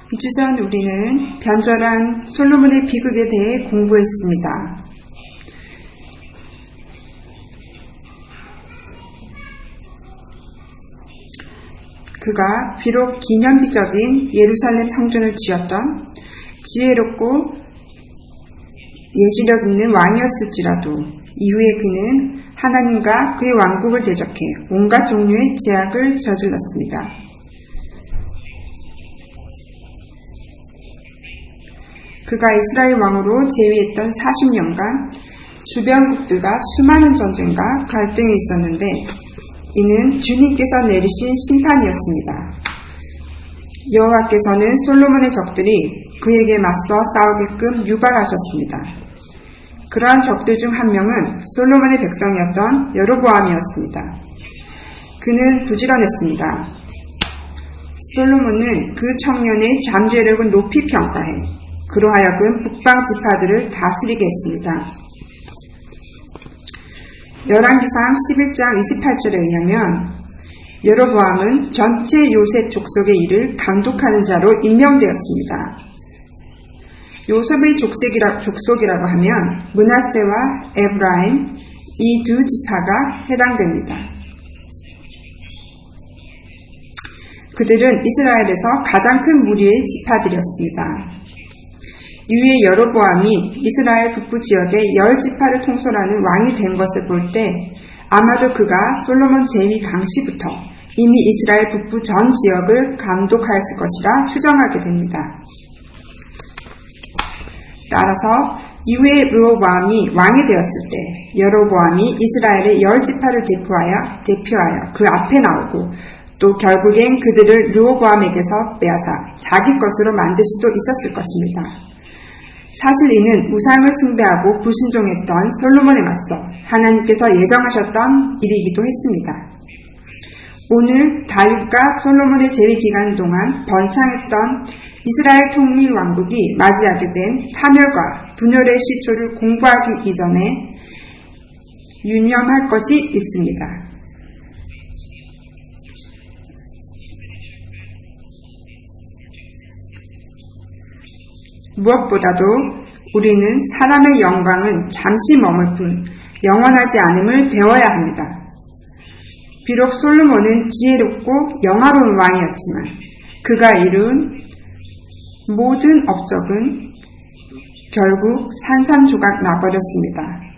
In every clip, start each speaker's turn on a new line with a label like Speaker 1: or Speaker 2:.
Speaker 1: 2주 전 우리는 변절한 솔로몬의 비극에 대해 공부했습니다. 그가 비록 기념비적인 예루살렘 성전을 지었던 지혜롭고 예지력 있는 왕이었을지라도 이후에 그는 하나님과 그의 왕국을 대적해 온갖 종류의 죄악을 저질렀습니다. 그가 이스라엘 왕으로 재위했던 40년간 주변국들과 수많은 전쟁과 갈등이 있었는데 이는 주님께서 내리신 심판이었습니다. 여호와께서는 솔로몬의 적들이 그에게 맞서 싸우게끔 유발하셨습니다. 그러한 적들 중 한 명은 솔로몬의 백성이었던 여로보암이었습니다. 그는 부지런했습니다. 솔로몬은 그 청년의 잠재력을 높이 평가해 그로 하여금 북방 지파들을 다스리게 했습니다. 열왕기상 11장 28절에 의하면 여로보암은 전체 요셉 족속의 일을 감독하는 자로 임명되었습니다. 요셉의 족속이라고 하면 므낫세와 에브라임 이 두 지파가 해당됩니다. 그들은 이스라엘에서 가장 큰 무리의 지파들이었습니다. 이후에 여로보암이 이스라엘 북부 지역의 10지파를 통솔하는 왕이 된 것을 볼 때 아마도 그가 솔로몬 재위 당시부터 이미 이스라엘 북부 전 지역을 감독하였을 것이라 추정하게 됩니다. 따라서 이후에 르호보암이 왕이 되었을 때 여로보암이 이스라엘의 10지파를 대표하여 그 앞에 나오고 또 결국엔 그들을 르호보암에게서 빼앗아 자기 것으로 만들 수도 있었을 것입니다. 사실 이는 우상을 숭배하고 불순종했던 솔로몬에 맞서 하나님께서 예정하셨던 일이기도 했습니다. 오늘 다윗과 솔로몬의 재위 기간 동안 번창했던 이스라엘 통일 왕국이 맞이하게 된 파멸과 분열의 시초를 공부하기 이전에 유념할 것이 있습니다. 무엇보다도 우리는 사람의 영광은 잠시 머물 뿐 영원하지 않음을 배워야 합니다. 비록 솔로몬은 지혜롭고 영화로운 왕이었지만 그가 이룬 모든 업적은 결국 산산조각 나버렸습니다.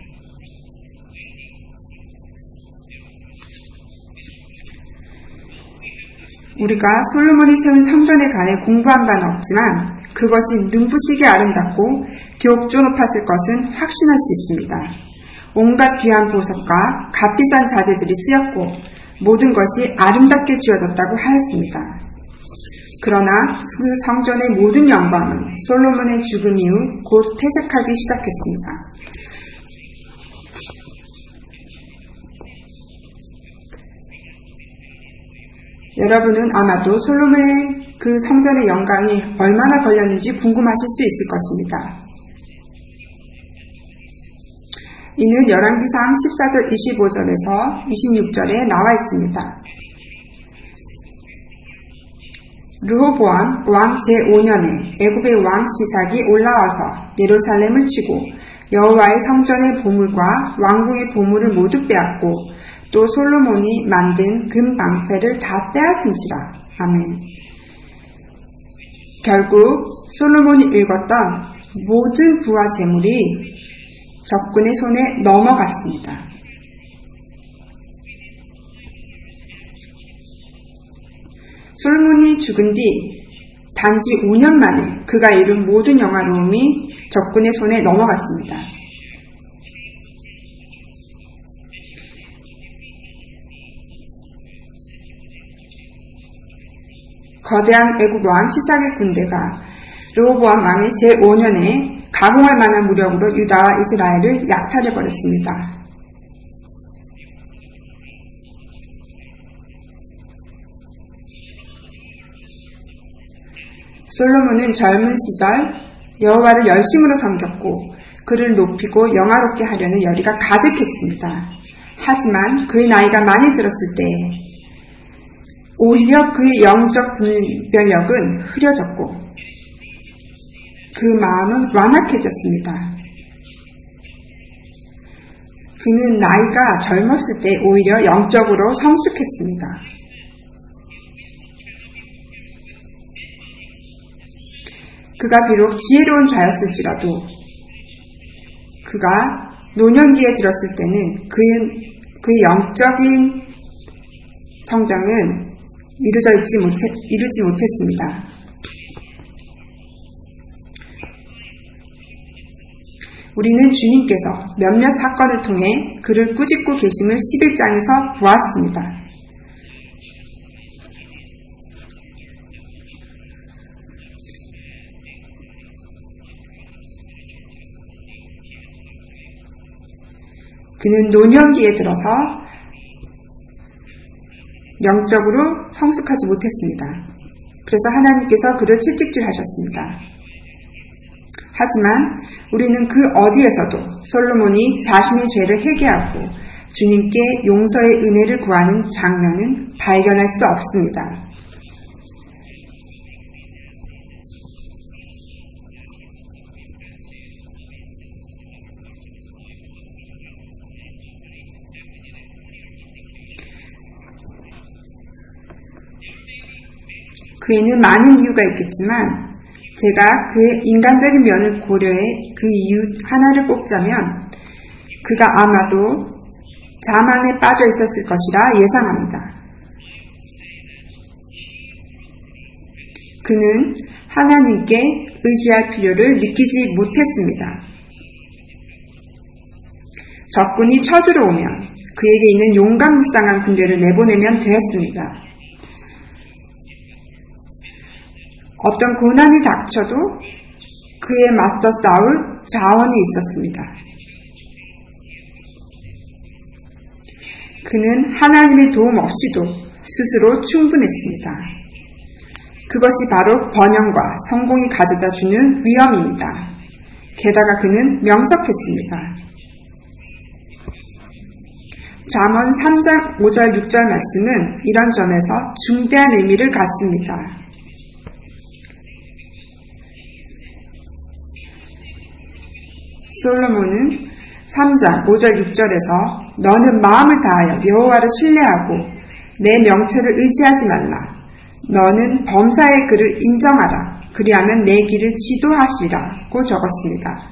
Speaker 1: 우리가 솔로몬이 세운 성전에 관해 공부한 바는 없지만 그것이 눈부시게 아름답고 기옥조 높았을 것은 확신할 수 있습니다. 온갖 귀한 보석과 값비싼 자재들이 쓰였고 모든 것이 아름답게 지어졌다고 하였습니다. 그러나 그 성전의 모든 영광은 솔로몬의 죽음 이후 곧 퇴색하기 시작했습니다. 여러분은 아마도 솔로몬의 그 성전의 영광이 얼마나 걸렸는지 궁금하실 수 있을 것입니다. 이는 열왕기상 14절 25절에서 26절에 나와 있습니다. 르호보암 왕 제5년에 애굽의 왕 시삭이 올라와서 예루살렘을 치고 여호와의 성전의 보물과 왕궁의 보물을 모두 빼앗고 또 솔로몬이 만든 금 방패를 다 빼앗은지라. 아멘. 결국 솔로몬이 읽었던 모든 부와 재물이 적군의 손에 넘어갔습니다. 솔로몬이 죽은 뒤 단지 5년 만에 그가 이룬 모든 영화로움이 적군의 손에 넘어갔습니다. 거대한 애굽 왕 시삭의 군대가 르호보암 왕의 제5년에 가공할 만한 무력으로 유다와 이스라엘을 약탈해버렸습니다. 솔로몬은 젊은 시절 여호와를 열심으로 섬겼고 그를 높이고 영화롭게 하려는 열의가 가득했습니다. 하지만 그의 나이가 많이 들었을 때 오히려 그의 영적 분별력은 흐려졌고 그 마음은 완악해졌습니다. 그는 나이가 젊었을 때 오히려 영적으로 성숙했습니다. 그가 비록 지혜로운 자였을지라도 그가 노년기에 들었을 때는 그의 영적인 성장은 이루지 못했습니다. 우리는 주님께서 몇몇 사건을 통해 그를 꾸짖고 계심을 11장에서 보았습니다. 그는 노년기에 들어서 영적으로 성숙하지 못했습니다. 그래서 하나님께서 그를 채찍질하셨습니다. 하지만 우리는 그 어디에서도 솔로몬이 자신의 죄를 회개하고 주님께 용서의 은혜를 구하는 장면은 발견할 수 없습니다. 그에는 많은 이유가 있겠지만 제가 그의 인간적인 면을 고려해 그 이유 하나를 꼽자면 그가 아마도 자만에 빠져 있었을 것이라 예상합니다. 그는 하나님께 의지할 필요를 느끼지 못했습니다. 적군이 쳐들어오면 그에게 있는 용감무쌍한 군대를 내보내면 되었습니다. 어떤 고난이 닥쳐도 그에 맞서 싸울 자원이 있었습니다. 그는 하나님의 도움 없이도 스스로 충분했습니다. 그것이 바로 번영과 성공이 가져다 주는 위엄입니다. 게다가 그는 명석했습니다. 잠언 3장 5절 6절 말씀은 이런 점에서 중대한 의미를 갖습니다. 솔로몬은 3장 5절 6절에서 너는 마음을 다하여 여호와를 신뢰하고 내 명체를 의지하지 말라. 너는 범사의 그를 인정하라. 그리하면 내 길을 지도하시리라고 적었습니다.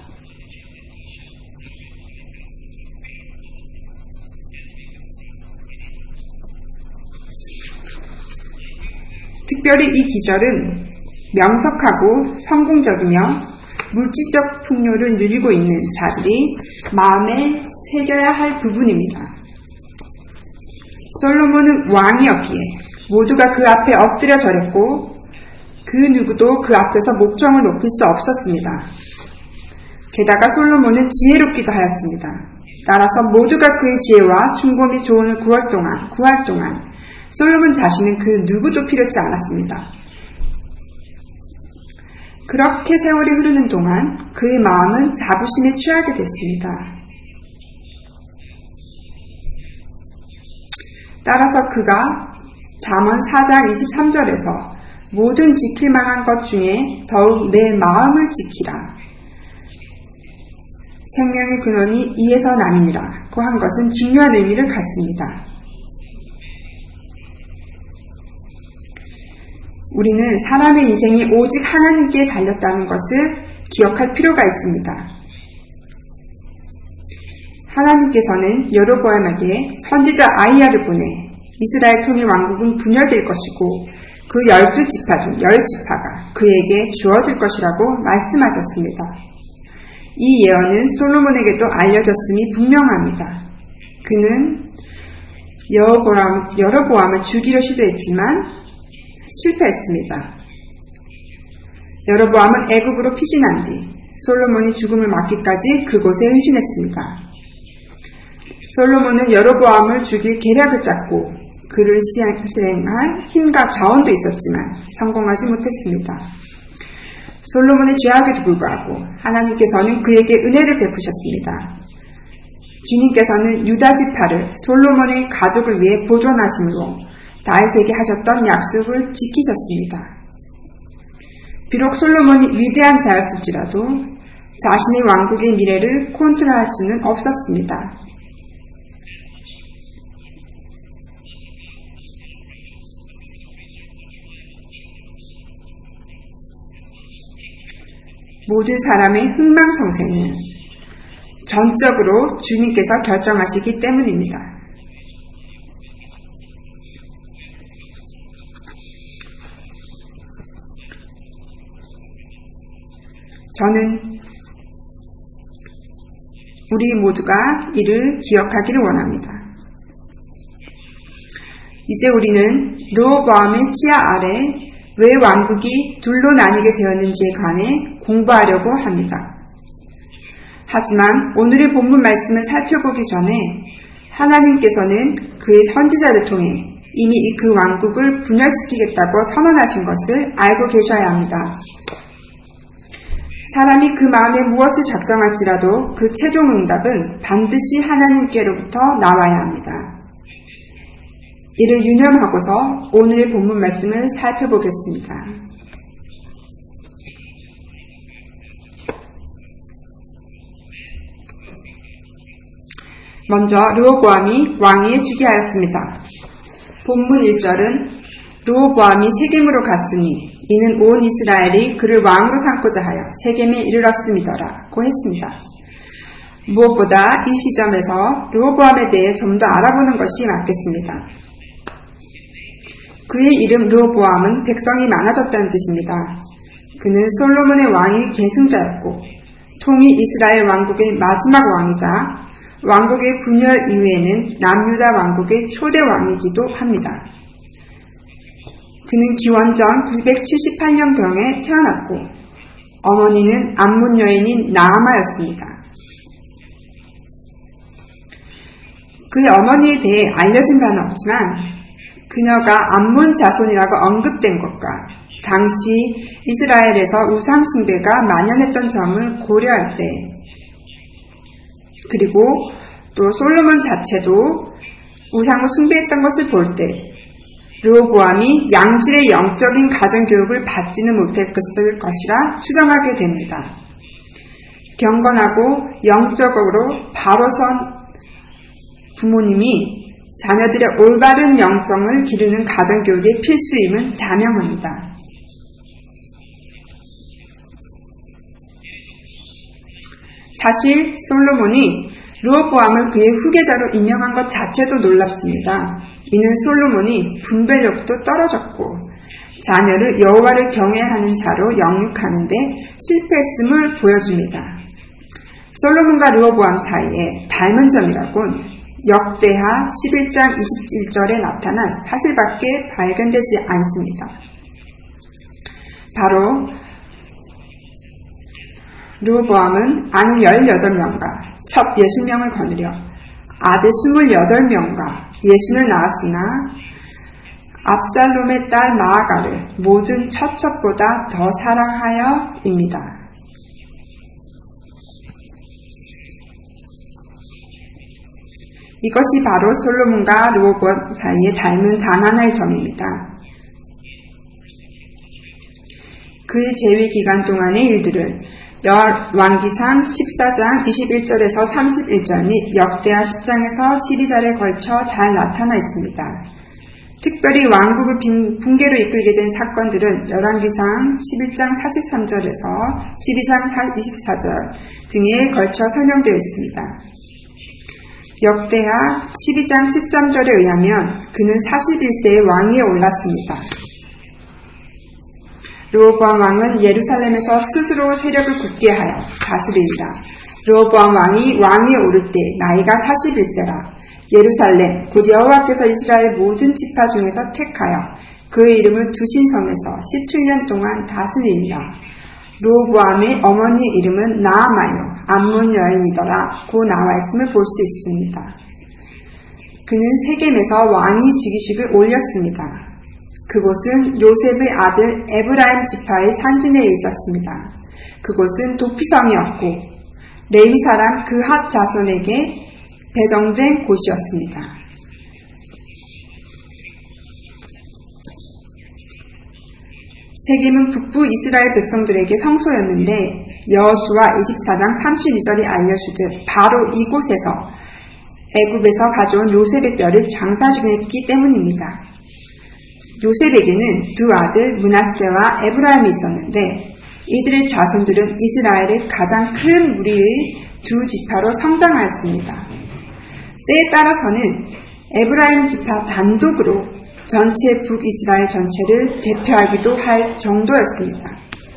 Speaker 1: 특별히 이 기절은 명석하고 성공적이며 물질적 풍요를 누리고 있는 자들이 마음에 새겨야 할 부분입니다. 솔로몬은 왕이었기에 모두가 그 앞에 엎드려 절했고 그 누구도 그 앞에서 목청을 높일 수 없었습니다. 게다가 솔로몬은 지혜롭기도 하였습니다. 따라서 모두가 그의 지혜와 충고 및 조언을 구할 동안 솔로몬 자신은 그 누구도 필요치 않았습니다. 그렇게 세월이 흐르는 동안 그의 마음은 자부심에 취하게 됐습니다. 따라서 그가 잠언 4장 23절에서 모든 지킬 만한 것 중에 더욱 내 마음을 지키라. 생명의 근원이 이에서 남이니라고 한 것은 중요한 의미를 갖습니다. 우리는 사람의 인생이 오직 하나님께 달렸다는 것을 기억할 필요가 있습니다. 하나님께서는 여로보암에게 선지자 아히야를 보내 이스라엘 통일 왕국은 분열될 것이고 그 12지파 중 10지파가 그에게 주어질 것이라고 말씀하셨습니다. 이 예언은 솔로몬에게도 알려졌음이 분명합니다. 그는 여로보암을 죽이려 시도했지만 실패했습니다. 여로보암은 애굽으로 피신한 뒤 솔로몬이 죽음을 맞기까지 그곳에 은신했습니다. 솔로몬은 여로보암을 죽일 계략을 짰고 그를 실행할 힘과 자원도 있었지만 성공하지 못했습니다. 솔로몬의 죄악에도 불구하고 하나님께서는 그에게 은혜를 베푸셨습니다. 주님께서는 유다 지파를 솔로몬의 가족을 위해 보존하심으로 다윗에게 하셨던 약속을 지키셨습니다. 비록 솔로몬이 위대한 자였을지라도 자신의 왕국의 미래를 컨트롤할 수는 없었습니다. 모든 사람의 흥망성쇠는 전적으로 주님께서 결정하시기 때문입니다. 저는 우리 모두가 이를 기억하기를 원합니다. 이제 우리는 르호보암의 치하 아래 왜 왕국이 둘로 나뉘게 되었는지에 관해 공부하려고 합니다. 하지만 오늘의 본문 말씀을 살펴보기 전에 하나님께서는 그의 선지자를 통해 이미 그 왕국을 분열시키겠다고 선언하신 것을 알고 계셔야 합니다. 사람이 그 마음에 무엇을 작정할지라도 그 최종 응답은 반드시 하나님께로부터 나와야 합니다. 이를 유념하고서 오늘의 본문 말씀을 살펴보겠습니다. 먼저 르호보암이 왕위에 즉위 하였습니다. 본문 1절은 르호보암이 세겜으로 갔으니 이는 온 이스라엘이 그를 왕으로 삼고자 하여 세겜에 이르렀음이더라고 했습니다. 무엇보다 이 시점에서 르호보암에 대해 좀 더 알아보는 것이 맞겠습니다. 그의 이름 르호보암은 백성이 많아졌다는 뜻입니다. 그는 솔로몬의 왕위 계승자였고 통이 이스라엘 왕국의 마지막 왕이자 왕국의 분열 이후에는 남유다 왕국의 초대 왕이기도 합니다. 그는 기원전 978년경에 태어났고 어머니는 암몬 여인인 나아마였습니다. 그의 어머니에 대해 알려진 바는 없지만 그녀가 암몬 자손이라고 언급된 것과 당시 이스라엘에서 우상 숭배가 만연했던 점을 고려할 때 그리고 또 솔로몬 자체도 우상을 숭배했던 것을 볼 때 르호보암이 양질의 영적인 가정교육을 받지는 못했을 것이라 추정하게 됩니다. 경건하고 영적으로 바로 선 부모님이 자녀들의 올바른 영성을 기르는 가정교육의 필수임은 자명합니다. 사실 솔로몬이 르호보암을 그의 후계자로 임명한 것 자체도 놀랍습니다. 이는 솔로몬이 분별력도 떨어졌고 자녀를 여호와를 경외하는 자로 영육하는데 실패했음을 보여줍니다. 솔로몬과 르호보암 사이에 닮은 점이라곤 역대하 11장 27절에 나타난 사실밖에 발견되지 않습니다. 바로 르호보암은 아들 18명과 첩 60명을 거느려 아들 28명과 예순을 낳았으나 압살롬의 딸 마아가를 모든 처첩보다 더 사랑하여입니다. 이것이 바로 솔로몬과 르호보암 사이에 닮은 단 하나의 점입니다. 그의 재위 기간 동안의 일들을 왕기상 14장 21절에서 31절 및 역대하 10장에서 12절에 걸쳐 잘 나타나 있습니다. 특별히 왕국을 붕괴로 이끌게 된 사건들은 열왕기상 11장 43절에서 12장 24절 등에 걸쳐 설명되어 있습니다. 역대하 12장 13절에 의하면 그는 41세에 왕위에 올랐습니다. 르호보암 왕은 예루살렘에서 스스로 세력을 굳게 하여 다스리니라. 르호보암 왕이 왕위에 오를 때 나이가 41세라. 예루살렘 곧 여호와께서 이스라엘 모든 지파 중에서 택하여 그의 이름을 두신 성에서 17년 동안 다스리니라. 르호보암의 어머니 이름은 나아마요 암몬 여인이더라 고 나와 있음을 볼 수 있습니다. 그는 세겜에서 왕위 즉위식을 올렸습니다. 그곳은 요셉의 아들 에브라임 지파의 산지내에 있었습니다. 그곳은 도피성이었고 레위 사람 그핫 자손에게 배정된 곳이었습니다. 세겜은 북부 이스라엘 백성들에게 성소였는데 여호수아 24장 32절이 알려주듯 바로 이곳에서 애굽에서 가져온 요셉의 뼈를 장사중했기 때문입니다. 요셉에게는 두 아들 므낫세와 에브라임이 있었는데 이들의 자손들은 이스라엘의 가장 큰 무리의 두 지파로 성장하였습니다. 때에 따라서는 에브라임 지파 단독으로 전체 북이스라엘 전체를 대표하기도 할 정도였습니다.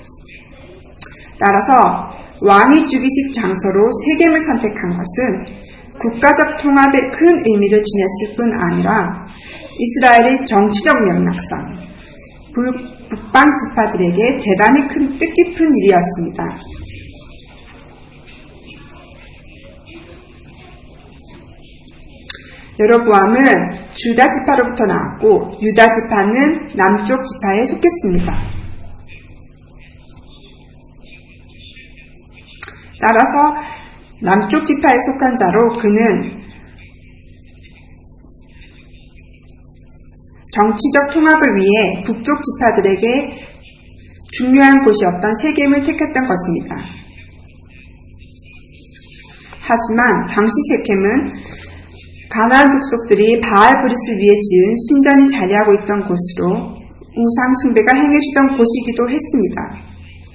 Speaker 1: 따라서 왕이 즉위식 장소로 세겜을 선택한 것은 국가적 통합에 큰 의미를 지녔을 뿐 아니라 이스라엘의 정치적 맥락상 북방 지파들에게 대단히 큰 뜻깊은 일이었습니다. 여로보암은 주다 지파로부터 나왔고 유다 지파는 남쪽 지파에 속했습니다. 따라서 남쪽 지파에 속한 자로 그는 정치적 통합을 위해 북쪽 지파들에게 중요한 곳이었던 세겜을 택했던 것입니다. 하지만 당시 세겜은 가나안 족속들이 바알 브릿을 위해 지은 신전이 자리하고 있던 곳으로 우상 숭배가 행해지던 곳이기도 했습니다.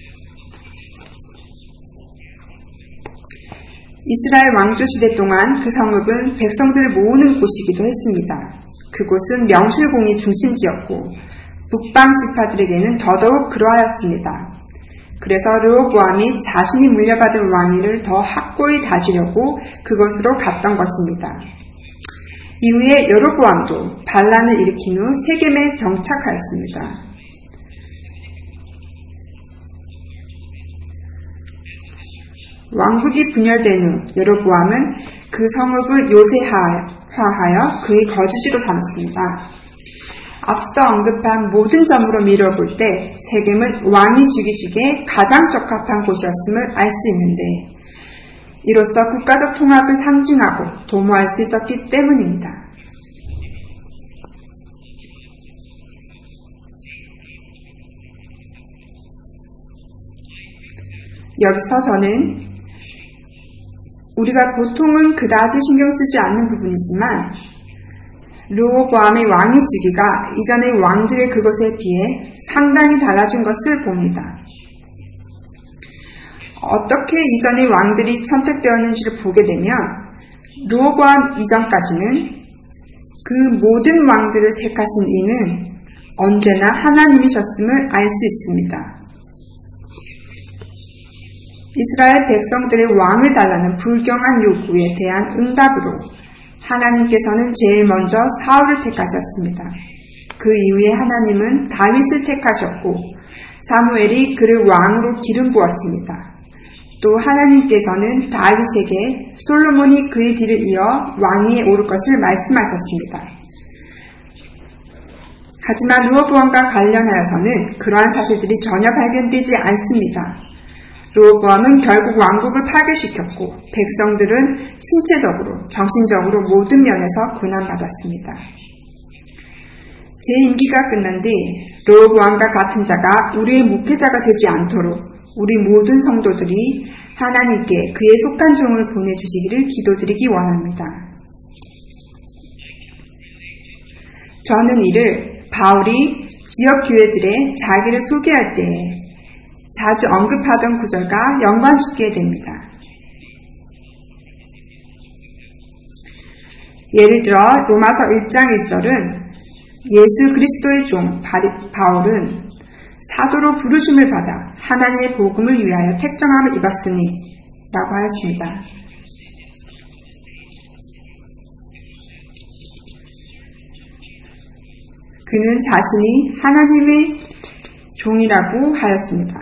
Speaker 1: 이스라엘 왕조 시대 동안 그 성읍은 백성들을 모으는 곳이기도 했습니다. 그곳은 명실공히 중심지였고 북방 지파들에게는 더더욱 그러하였습니다. 그래서 르호보암이 자신이 물려받은 왕위를 더 확고히 다지려고 그곳으로 갔던 것입니다. 이후에 여로보암도 반란을 일으킨 후 세겜에 정착하였습니다. 왕국이 분열된 후 여로보암은 그 성읍을 요새화하여 그의 거주지로 삼았습니다. 앞서 언급한 모든 점으로 미뤄볼 때 세겜은 왕이 즉위식에 가장 적합한 곳이었음을 알 수 있는데 이로써 국가적 통합을 상징하고 도모할 수 있었기 때문입니다. 여기서 저는 우리가 보통은 그다지 신경 쓰지 않는 부분이지만 르호보암의 왕위 즉위가 이전의 왕들의 그것에 비해 상당히 달라진 것을 봅니다. 어떻게 이전의 왕들이 선택되었는지를 보게 되면 르호보암 이전까지는 그 모든 왕들을 택하신 이는 언제나 하나님이셨음을 알 수 있습니다. 이스라엘 백성들의 왕을 달라는 불경한 요구에 대한 응답으로 하나님께서는 제일 먼저 사울을 택하셨습니다. 그 이후에 하나님은 다윗을 택하셨고 사무엘이 그를 왕으로 기름 부었습니다. 또 하나님께서는 다윗에게 솔로몬이 그의 뒤를 이어 왕위에 오를 것을 말씀하셨습니다. 하지만 르호보암과 관련하여서는 그러한 사실들이 전혀 발견되지 않습니다. 르호보암은 결국 왕국을 파괴시켰고 백성들은 신체적으로, 정신적으로 모든 면에서 고난받았습니다. 제 임기가 끝난 뒤 르호보암과 같은 자가 우리의 목회자가 되지 않도록 우리 모든 성도들이 하나님께 그에 속한 종을 보내주시기를 기도드리기 원합니다. 저는 이를 바울이 지역 교회들에 자기를 소개할 때에 자주 언급하던 구절과 연관짓게 됩니다. 예를 들어 로마서 1장 1절은 예수 그리스도의 종 바울은 사도로 부르심을 받아 하나님의 복음을 위하여 택정함을 입었으니 라고 하였습니다. 그는 자신이 하나님의 종이라고 하였습니다.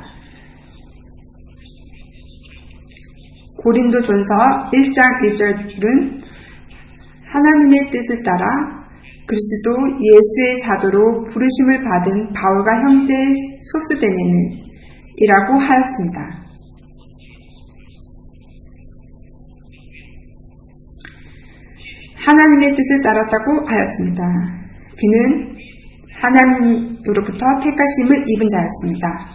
Speaker 1: 고린도전서 1장 1절은 하나님의 뜻을 따라 그리스도 예수의 사도로 부르심을 받은 바울과 형제 소스데네는 이라고 하였습니다. 하나님의 뜻을 따랐다고 하였습니다. 그는 하나님으로부터 택하심을 입은 자였습니다.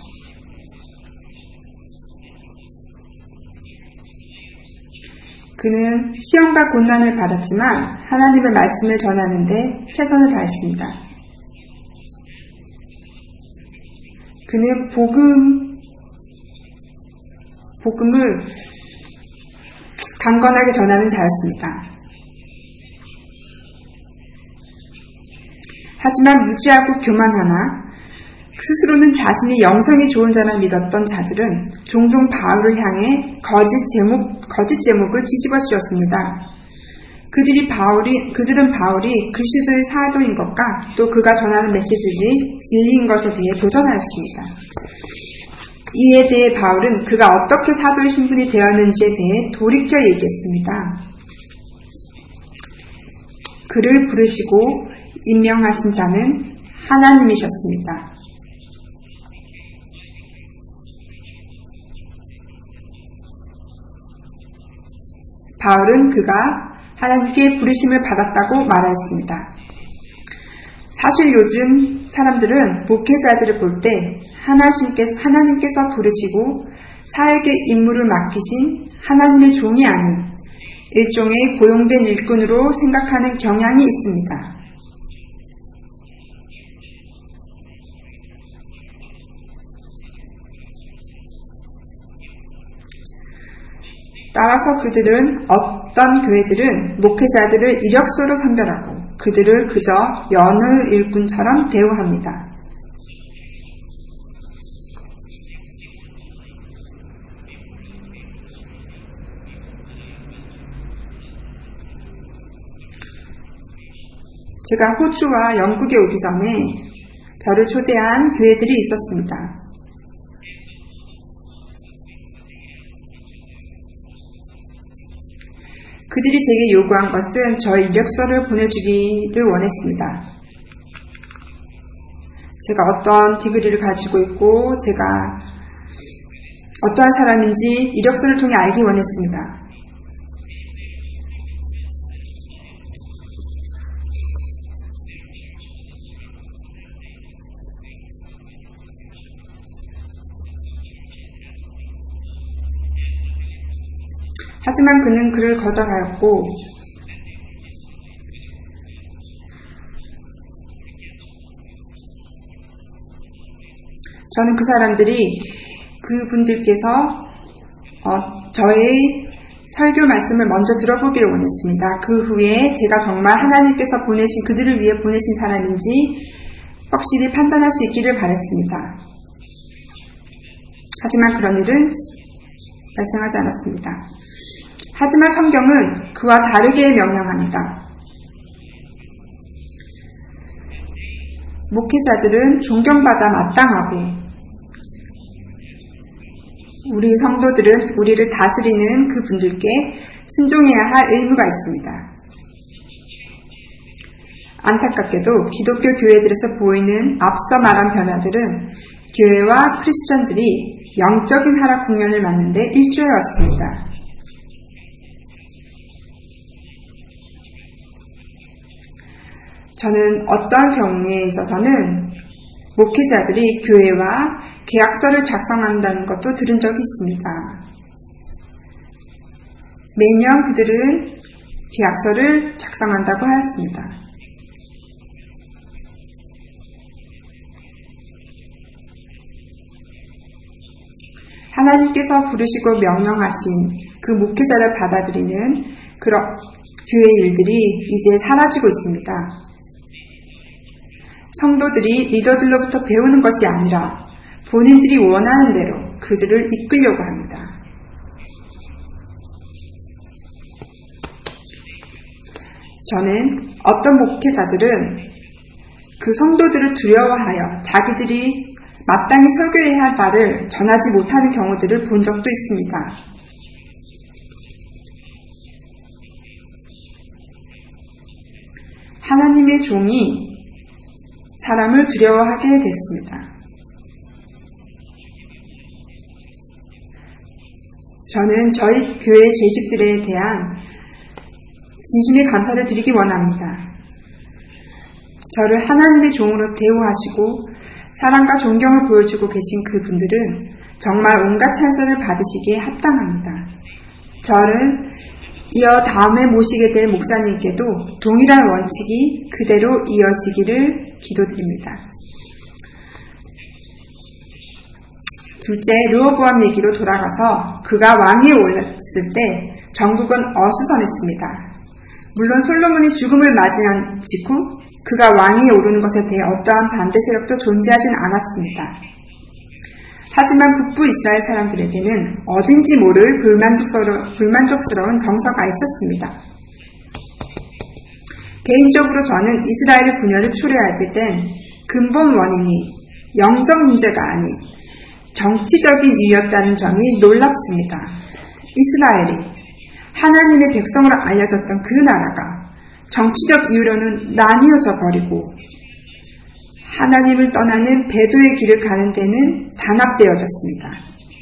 Speaker 1: 그는 시험과 고난을 받았지만 하나님의 말씀을 전하는 데 최선을 다했습니다. 그는 복음을 강건하게 전하는 자였습니다. 하지만 무지하고 교만하나 스스로는 자신이 영성이 좋은 자라 믿었던 자들은 종종 바울을 향해 거짓 제목을 뒤집어 씌웠습니다. 그들은 바울이 그리스도의 사도인 것과 또 그가 전하는 메시지들이 진리인 것에 대해 도전하였습니다. 이에 대해 바울은 그가 어떻게 사도의 신분이 되었는지에 대해 돌이켜 얘기했습니다. 그를 부르시고 임명하신 자는 하나님이셨습니다. 바울은 그가 하나님께 부르심을 받았다고 말하였습니다. 사실 요즘 사람들은 목회자들을 볼 때 하나님께서 부르시고 사역의 임무를 맡기신 하나님의 종이 아닌 일종의 고용된 일꾼으로 생각하는 경향이 있습니다. 따라서 어떤 교회들은 목회자들을 이력서로 선별하고 그들을 그저 여느 일꾼처럼 대우합니다. 제가 호주와 영국에 오기 전에 저를 초대한 교회들이 있었습니다. 그들이 제게 요구한 것은 저의 이력서를 보내주기를 원했습니다. 제가 어떤 디그리를 가지고 있고 제가 어떠한 사람인지 이력서를 통해 알기 원했습니다. 하지만 그는 그를 거절하였고 저는 그 사람들이 그분들께서 저의 설교 말씀을 먼저 들어보기를 원했습니다. 그 후에 제가 정말 하나님께서 그들을 위해 보내신 사람인지 확실히 판단할 수 있기를 바랐습니다. 하지만 그런 일은 발생하지 않았습니다. 하지만 성경은 그와 다르게 명령합니다. 목회자들은 존경받아 마땅하고 우리 성도들은 우리를 다스리는 그분들께 순종해야 할 의무가 있습니다. 안타깝게도 기독교 교회들에서 보이는 앞서 말한 변화들은 교회와 크리스천들이 영적인 하락 국면을 맞는데 일조해 왔습니다. 저는 어떤 경우에 있어서는 목회자들이 교회와 계약서를 작성한다는 것도 들은 적이 있습니다. 매년 그들은 계약서를 작성한다고 하였습니다. 하나님께서 부르시고 명령하신 그 목회자를 받아들이는 그런 교회 일들이 이제 사라지고 있습니다. 성도들이 리더들로부터 배우는 것이 아니라 본인들이 원하는 대로 그들을 이끌려고 합니다. 저는 어떤 목회자들은 그 성도들을 두려워하여 자기들이 마땅히 설교해야 할 바를 전하지 못하는 경우들을 본 적도 있습니다. 하나님의 종이 사람을 두려워하게 됐습니다. 저는 저희 교회 재직들에 대한 진심의 감사를 드리기 원합니다. 저를 하나님의 종으로 대우하시고 사랑과 존경을 보여주고 계신 그분들은 정말 온갖 찬사를 받으시기에 합당합니다. 저를 이어 다음에 모시게 될 목사님께도 동일한 원칙이 그대로 이어지기를 기도드립니다. 둘째, 르호보암 얘기로 돌아가서 그가 왕위에 올랐을 때 전국은 어수선했습니다. 물론 솔로몬이 죽음을 맞이한 직후 그가 왕위에 오르는 것에 대해 어떠한 반대 세력도 존재하진 않았습니다. 하지만 북부 이스라엘 사람들에게는 어딘지 모를 불만족스러운 정서가 있었습니다. 개인적으로 저는 이스라엘의 분열을 초래하게 된 근본 원인이 영적 문제가 아닌 정치적인 이유였다는 점이 놀랍습니다. 이스라엘이 하나님의 백성으로 알려졌던 그 나라가 정치적 이유로는 나뉘어져 버리고 하나님을 떠나는 배도의 길을 가는 데는 단합되어졌습니다.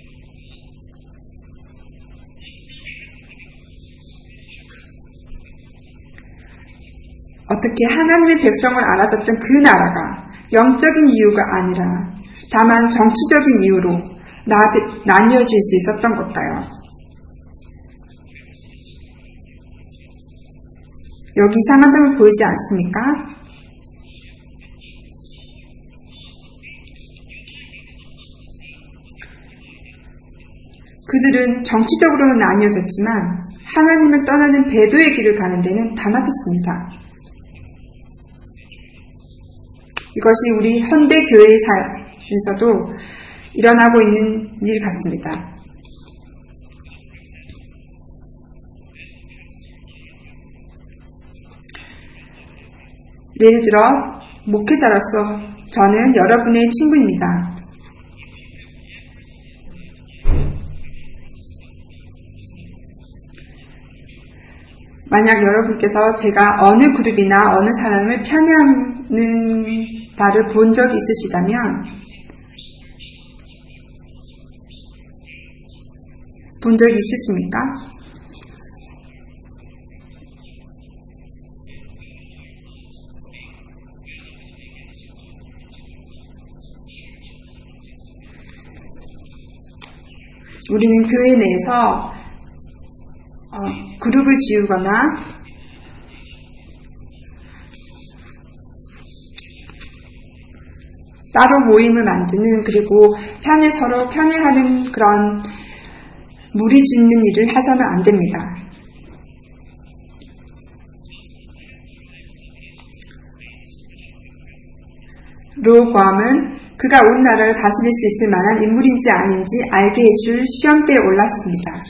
Speaker 1: 어떻게 하나님의 백성을 알아줬던 그 나라가 영적인 이유가 아니라 다만 정치적인 이유로 나뉘어질 수 있었던 걸까요? 여기 이상한 점을 보이지 않습니까? 그들은 정치적으로는 나뉘어졌지만 하나님을 떠나는 배도의 길을 가는 데는 단합했습니다. 이것이 우리 현대 교회에서도 일어나고 있는 일 같습니다. 예를 들어 목회자로서 저는 여러분의 친구입니다. 만약 여러분께서 제가 어느 그룹이나 어느 사람을 편애하는 바를 본 적이 있으시다면 본 적이 있으십니까? 우리는 교회 내에서 그룹을 지우거나 따로 모임을 만드는 그리고 서로 편애하는 그런 무리 짓는 일을 해서는 안 됩니다. 르호보암은 그가 온 나라를 다스릴 수 있을 만한 인물인지 아닌지 알게 해줄 시험대에 올랐습니다.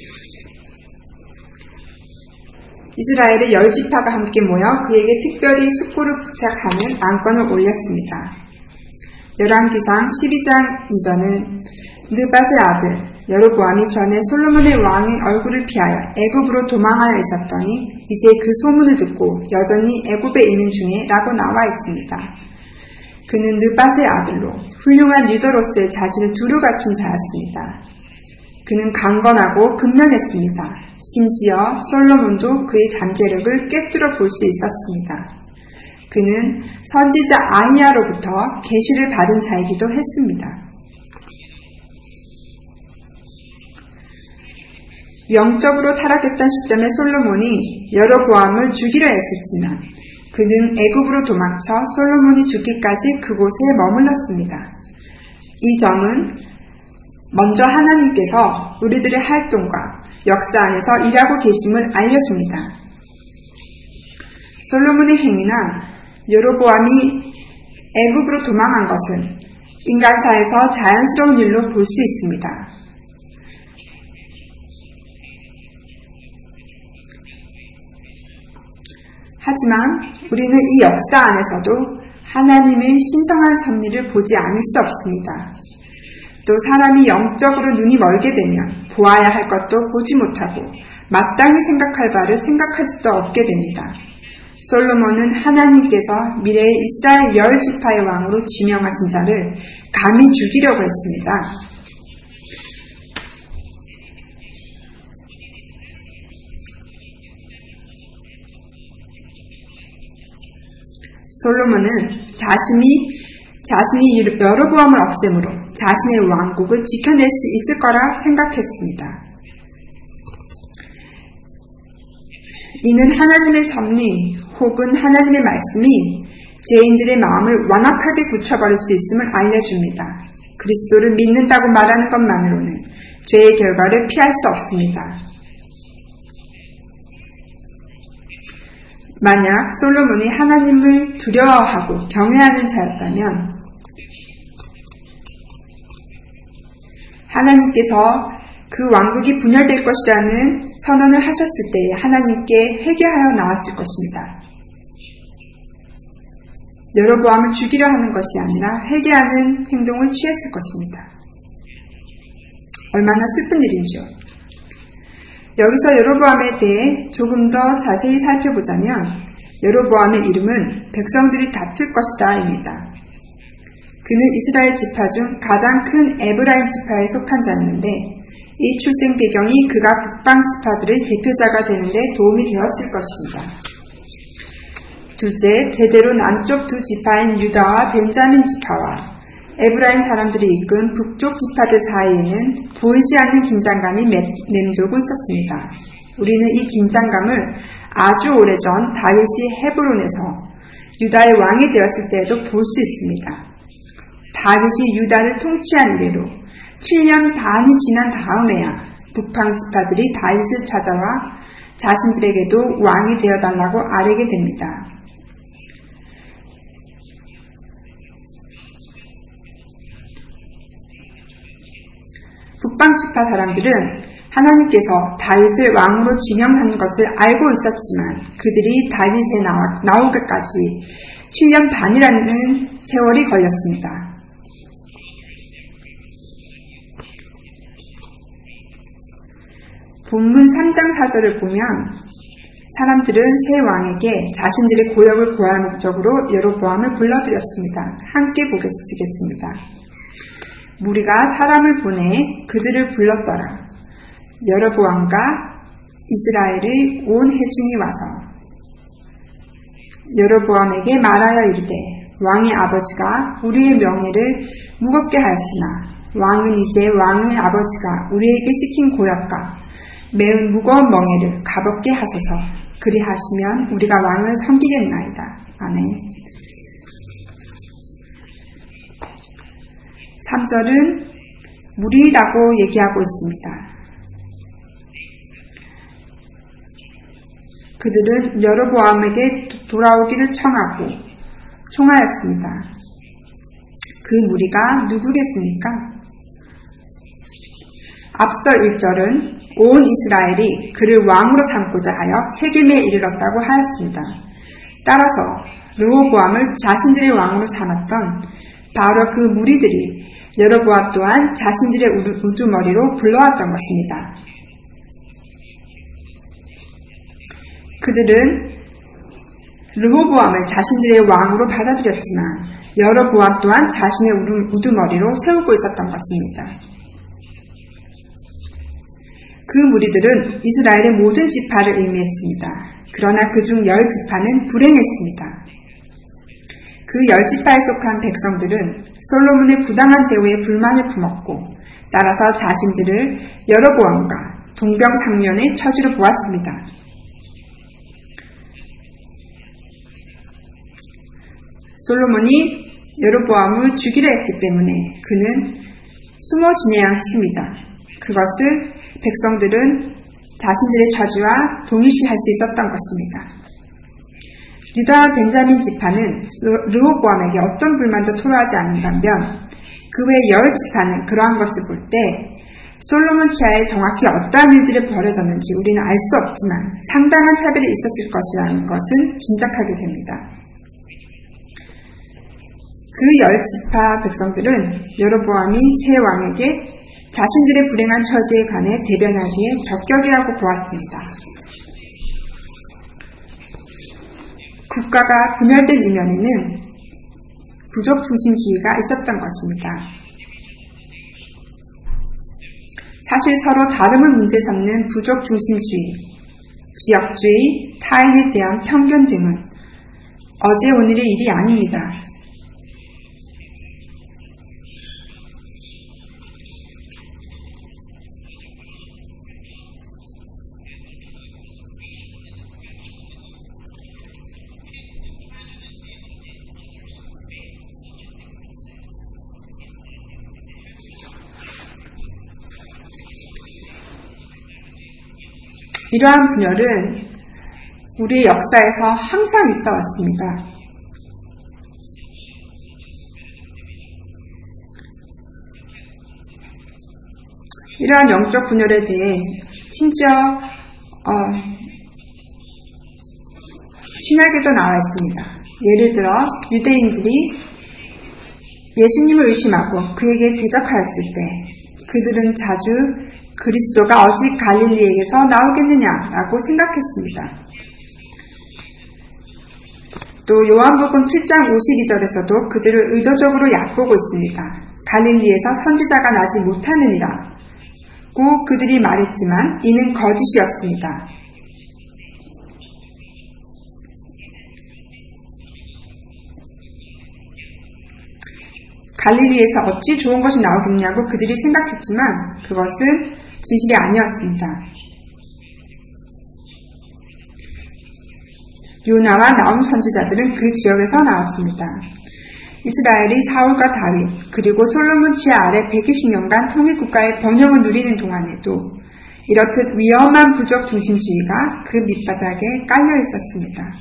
Speaker 1: 이스라엘의 10지파가 함께 모여 그에게 특별히 숙고를 부탁하는 안건을 올렸습니다. 열왕기상 12장 2절은 느밧의 아들 여로보암이 전에 솔로몬의 왕의 얼굴을 피하여 애굽으로 도망하여 있었더니 이제 그 소문을 듣고 여전히 애굽에 있는 중에 라고 나와 있습니다. 그는 느밧의 아들로 훌륭한 리더로서의 자질을 두루 갖춘 자였습니다. 그는 강건하고 근면했습니다. 심지어 솔로몬도 그의 잠재력을 꿰뚫어 볼 수 있었습니다. 그는 선지자 아히야로부터 계시를 받은 자이기도 했습니다. 영적으로 타락했던 시점에 솔로몬이 여로보암을 죽이려 했었지만 그는 애굽으로 도망쳐 솔로몬이 죽기까지 그곳에 머물렀습니다. 이 점은 먼저 하나님께서 우리들의 활동과 역사 안에서 일하고 계심을 알려줍니다. 솔로몬의 행위나 여로보암이 애굽으로 도망한 것은 인간사에서 자연스러운 일로 볼 수 있습니다. 하지만 우리는 이 역사 안에서도 하나님의 신성한 섭리를 보지 않을 수 없습니다. 또 사람이 영적으로 눈이 멀게 되면 보아야 할 것도 보지 못하고 마땅히 생각할 바를 생각할 수도 없게 됩니다. 솔로몬은 하나님께서 미래의 이스라엘 10지파의 왕으로 지명하신 자를 감히 죽이려고 했습니다. 솔로몬은 자신이 여로보암을 없앰으로 자신의 왕국을 지켜낼 수 있을 거라 생각했습니다. 이는 하나님의 섭리 혹은 하나님의 말씀이 죄인들의 마음을 완악하게 굳혀버릴 수 있음을 알려줍니다. 그리스도를 믿는다고 말하는 것만으로는 죄의 결과를 피할 수 없습니다. 만약 솔로몬이 하나님을 두려워하고 경외하는 자였다면 하나님께서 그 왕국이 분열될 것이라는 선언을 하셨을 때에 하나님께 회개하여 나왔을 것입니다. 여로보암을 죽이려 하는 것이 아니라 회개하는 행동을 취했을 것입니다. 얼마나 슬픈 일인지요. 여기서 여로보암에 대해 조금 더 자세히 살펴보자면 여로보암의 이름은 백성들이 다툴 것이다입니다. 그는 이스라엘 지파 중 가장 큰 에브라임 지파에 속한 자였는데 이 출생 배경이 그가 북방 지파들의 대표자가 되는데 도움이 되었을 것입니다. 둘째, 대대로 남쪽 두 지파인 유다와 벤자민 지파와 에브라임 사람들이 이끈 북쪽 지파들 사이에는 보이지 않는 긴장감이 맴돌고 있었습니다. 우리는 이 긴장감을 아주 오래전 다윗이 헤브론에서 유다의 왕이 되었을 때에도 볼 수 있습니다. 다윗이 유다를 통치한 이래로 7년 반이 지난 다음에야 북방 지파들이 다윗을 찾아와 자신들에게도 왕이 되어달라고 아뢰게 됩니다. 북방 지파 사람들은 하나님께서 다윗을 왕으로 지명한 것을 알고 있었지만 그들이 다윗에 나오기까지 7년 반이라는 세월이 걸렸습니다. 본문 3장 4절을 보면 사람들은 새 왕에게 자신들의 고역을 고할 목적으로 여로보암을 불러들였습니다. 함께 보겠습니다. 무리가 사람을 보내 그들을 불렀더라. 여로보암과 이스라엘의 온 회중이 와서 여로보암에게 말하여 이르되 왕의 아버지가 우리의 명예를 무겁게 하였으나 왕은 이제 왕의 아버지가 우리에게 시킨 고역과 매우 무거운 멍에를 가볍게 하소서. 그리하시면 우리가 왕을 섬기겠나이다. 아멘. 3절은 무리라고 얘기하고 있습니다. 그들은 여로보암에게 돌아오기를 청하였습니다. 그 무리가 누구겠습니까? 앞서 1절은 온 이스라엘이 그를 왕으로 삼고자 하여 세겜에 이르렀다고 하였습니다. 따라서 르호보암을 자신들의 왕으로 삼았던 바로 그 무리들이 여로보암 또한 자신들의 우두머리로 불러왔던 것입니다. 그들은 르호보암을 자신들의 왕으로 받아들였지만 여로보암 또한 자신의 우두머리로 세우고 있었던 것입니다. 그 무리들은 이스라엘의 모든 지파를 의미했습니다. 그러나 그중 10지파는 불행했습니다. 그 10지파에 속한 백성들은 솔로몬의 부당한 대우에 불만을 품었고 따라서 자신들을 여로보암과 동병상련의 처지로 보았습니다. 솔로몬이 여로보암을 죽이려 했기 때문에 그는 숨어 지내야 했습니다. 그것을 백성들은 자신들의 처지와 동일시할 수 있었던 것입니다. 유다와 벤자민 지파는 르호보암에게 어떤 불만도 토로하지 않은 반면 그 외 10지파는 그러한 것을 볼 때 솔로몬 치하에 정확히 어떠한 일들이 벌어졌는지 우리는 알 수 없지만 상당한 차별이 있었을 것이라는 것은 짐작하게 됩니다. 그 10지파 백성들은 여로보암이 새 왕에게 자신들의 불행한 처지에 관해 대변하기에 적격이라고 보았습니다. 국가가 분열된 이면에는 부족 중심주의가 있었던 것입니다. 사실 서로 다름을 문제 삼는 부족 중심주의, 지역주의, 타인에 대한 편견 등은 어제 오늘의 일이 아닙니다. 이러한 분열은 우리의 역사에서 항상 있어 왔습니다. 이러한 영적 분열에 대해 심지어 신약에도 나와 있습니다. 예를 들어 유대인들이 예수님을 의심하고 그에게 대적하였을 때 그들은 자주 그리스도가 어찌 갈릴리에게서 나오겠느냐라고 생각했습니다. 또 요한복음 7장 52절에서도 그들을 의도적으로 얕보고 있습니다. 갈릴리에서 선지자가 나지 못하느니라 고 그들이 말했지만 이는 거짓이었습니다. 갈릴리에서 어찌 좋은 것이 나오겠냐고 그들이 생각했지만 그것은 진실이 아니었습니다. 요나와 나훔 선지자들은 그 지역에서 나왔습니다. 이스라엘이 사울과 다윗 그리고 솔로몬 지하 아래 120년간 통일국가의 번영을 누리는 동안에도 이렇듯 위험한 부족 중심주의가 그 밑바닥에 깔려 있었습니다.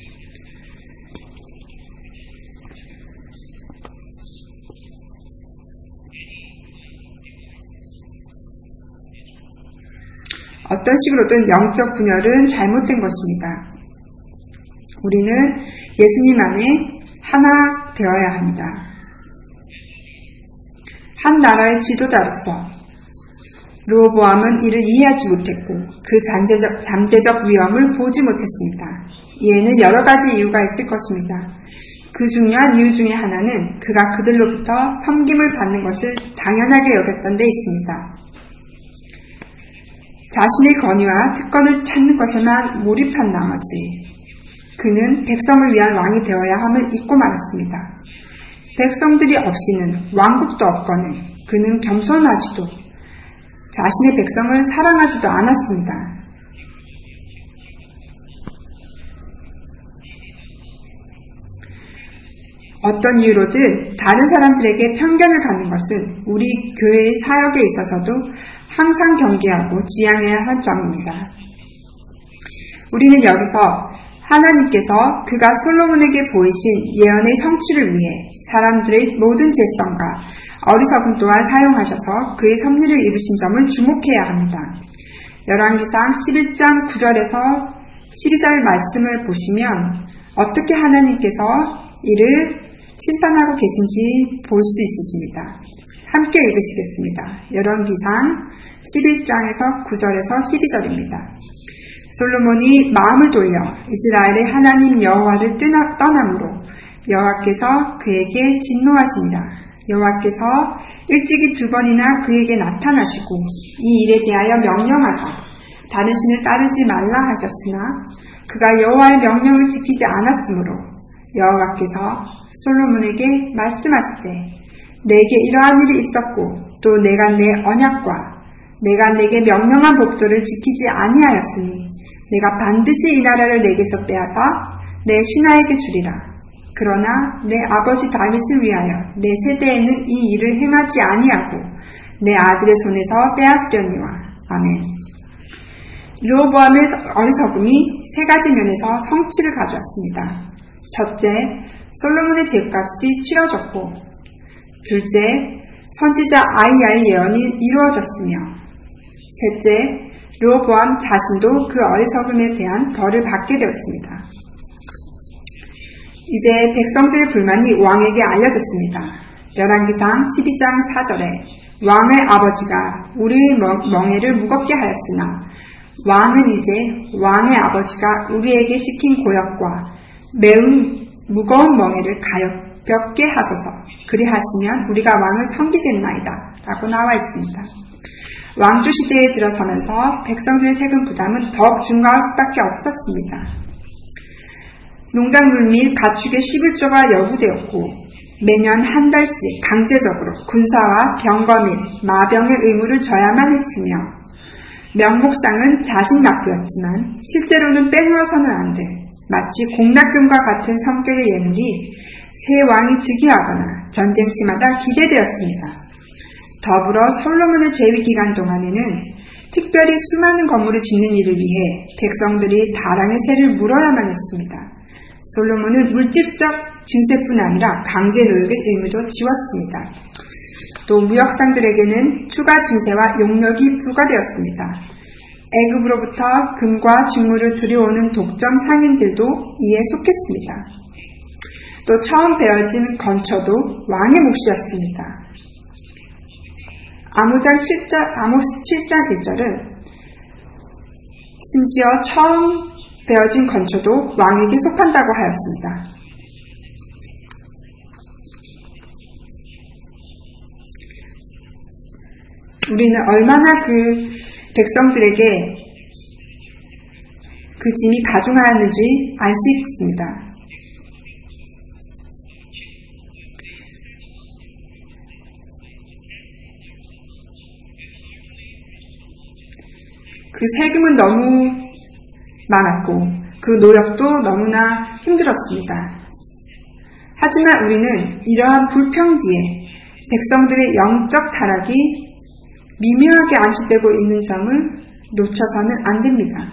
Speaker 1: 어떤 식으로든 영적 분열은 잘못된 것입니다. 우리는 예수님 안에 하나 되어야 합니다. 한 나라의 지도자로서 르호보암은 이를 이해하지 못했고 그 잠재적 위험을 보지 못했습니다. 이에는 여러 가지 이유가 있을 것입니다. 그 중요한 이유 중에 하나는 그가 그들로부터 섬김을 받는 것을 당연하게 여겼던 데 있습니다. 자신의 권위와 특권을 찾는 것에만 몰입한 나머지 그는 백성을 위한 왕이 되어야 함을 잊고 말았습니다. 백성들이 없이는 왕국도 없거늘 그는 겸손하지도 자신의 백성을 사랑하지도 않았습니다. 어떤 이유로든 다른 사람들에게 편견을 갖는 것은 우리 교회의 사역에 있어서도 항상 경계하고 지양해야 할 점입니다. 우리는 여기서 하나님께서 그가 솔로몬에게 보이신 예언의 성취를 위해 사람들의 모든 재성과 어리석음 또한 사용하셔서 그의 섭리를 이루신 점을 주목해야 합니다. 열왕기상 11장 9절에서 12절 말씀을 보시면 어떻게 하나님께서 이를 심판하고 계신지 볼 수 있으십니다. 함께 읽으시겠습니다. 열왕기상 11장에서 9절에서 12절입니다. 솔로몬이 마음을 돌려 이스라엘의 하나님 여호와를 떠남으로 여호와께서 그에게 진노하시니라. 여호와께서 일찍이 2번이나 그에게 나타나시고 이 일에 대하여 명령하사 다른 신을 따르지 말라 하셨으나 그가 여호와의 명령을 지키지 않았으므로 여호와께서 솔로몬에게 말씀하시되 내게 이러한 일이 있었고 또 내가 내 언약과 내가 내게 명령한 법도를 지키지 아니하였으니 내가 반드시 이 나라를 내게서 빼앗아 내 신하에게 주리라. 그러나 내 아버지 다윗을 위하여 내 세대에는 이 일을 행하지 아니하고 내 아들의 손에서 빼앗으려니와. 아멘. 르호보암의 어리석음이 세 가지 면에서 성취를 가져왔습니다. 첫째, 솔로몬의 죄값이 치러졌고, 둘째, 선지자 아이야의 예언이 이루어졌으며, 셋째, 르호보암 자신도 그 어리석음에 대한 벌을 받게 되었습니다. 이제 백성들의 불만이 왕에게 알려졌습니다. 열왕기상 12장 4절에 왕의 아버지가 우리의 멍에를 무겁게 하였으나 왕은 이제 왕의 아버지가 우리에게 시킨 고역과 매운 무거운 멍에를 가볍게 하소서. 그리하시면 우리가 왕을 섬기겠나이다 라고 나와 있습니다. 왕조 시대에 들어서면서 백성들의 세금 부담은 더욱 증가할 수밖에 없었습니다. 농작물 및 가축의 11조가 여부되었고 매년 한 달씩 강제적으로 군사와 병거 및 마병의 의무를 져야만 했으며 명목상은 자진납부였지만 실제로는 빼놓아서는 안 돼 마치 공납금과 같은 성격의 예물이 새 왕이 즉위하거나 전쟁 시마다 기대되었습니다. 더불어 솔로몬의 재위 기간 동안에는 특별히 수많은 건물을 짓는 일을 위해 백성들이 다량의 세를 물어야만 했습니다. 솔로몬은 물질적 증세뿐 아니라 강제 노역의 의무도 지웠습니다. 또 무역상들에게는 추가 증세와 용역이 부과되었습니다. 애굽으로부터 금과 직물을 들여오는 독점 상인들도 이에 속했습니다. 또 처음 베어진 건초도 왕의 몫이었습니다. 아모스 7장 1절은 심지어 처음 베어진 건초도 왕에게 속한다고 하였습니다. 우리는 얼마나 그 백성들에게 그 짐이 가중하였는지 알 수 있습니다. 그 세금은 너무 많았고 그 노력도 너무나 힘들었습니다. 하지만 우리는 이러한 불평 뒤에 백성들의 영적 타락이 미묘하게 안수되고 있는 점을 놓쳐서는 안 됩니다.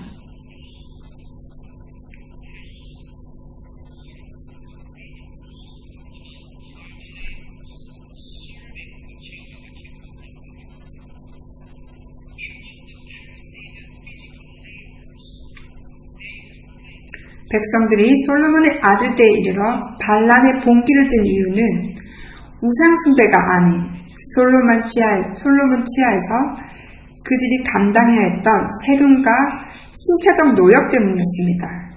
Speaker 1: 백성들이 솔로몬의 아들 때에 이르러 반란의 봉기를 든 이유는 우상숭배가 아닌 솔로몬 치하에서 그들이 감당해야 했던 세금과 신체적 노역 때문이었습니다.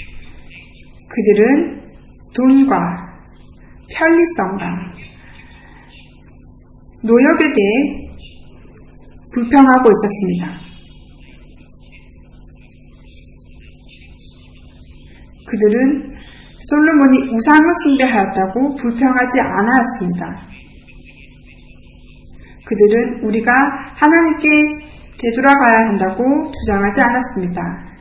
Speaker 1: 그들은 돈과 편리성과 노역에 대해 불평하고 있었습니다. 그들은 솔로몬이 우상을 숭배하였다고 불평하지 않았습니다. 그들은 우리가 하나님께 되돌아가야 한다고 주장하지 않았습니다.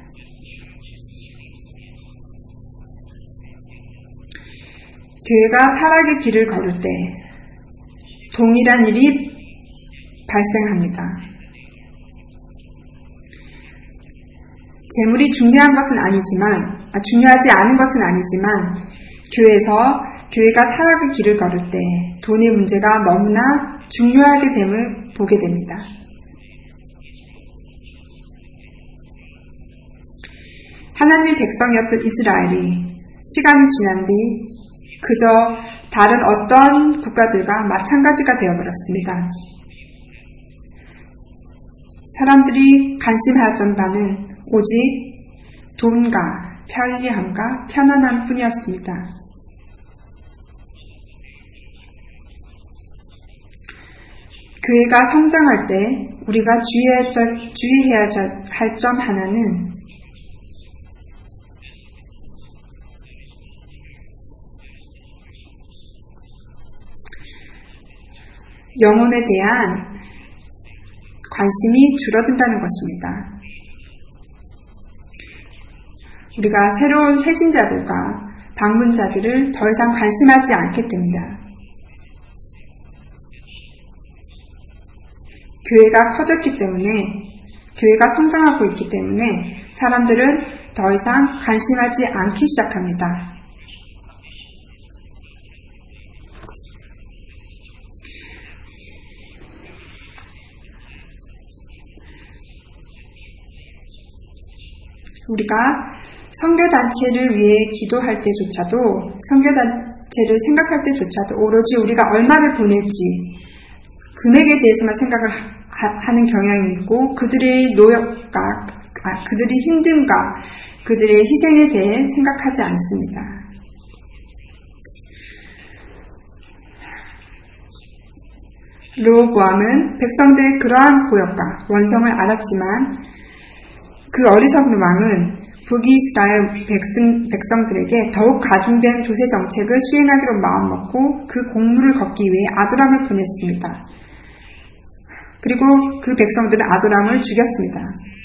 Speaker 1: 교회가 타락의 길을 걸을 때 동일한 일이 발생합니다. 재물이 중요하지 않은 것은 아니지만 교회가 타락의 길을 걸을 때 돈의 문제가 너무나 중요하게 됨을 보게 됩니다. 하나님의 백성이었던 이스라엘이 시간이 지난 뒤 그저 다른 어떤 국가들과 마찬가지가 되어버렸습니다. 사람들이 관심하였던 바는 오직 돈과 편리함과 편안함 뿐이었습니다. 교회가 성장할 때 우리가 주의해야 할 점 하나는 영혼에 대한 관심이 줄어든다는 것입니다. 우리가 새로운 새신자들과 방문자들을 더 이상 관심하지 않게 됩니다. 교회가 커졌기 때문에, 교회가 성장하고 있기 때문에 사람들은 더 이상 관심하지 않기 시작합니다. 우리가 선교단체를 위해 기도할 때조차도, 선교단체를 생각할 때조차도 오로지 우리가 얼마를 보낼지 금액에 대해서만 생각을 하는 경향이 있고 그들의 노력과 그들의 힘듦과 그들의 희생에 대해 생각하지 않습니다. 르호보암은 백성들의 그러한 고역과 원성을 알았지만 그 어리석은 왕은 북이스라엘 백성들에게 더욱 가중된 조세 정책을 시행하기로 마음먹고 그 공무를 걷기 위해 아도람을 보냈습니다. 그리고 그 백성들은 아도람을 죽였습니다.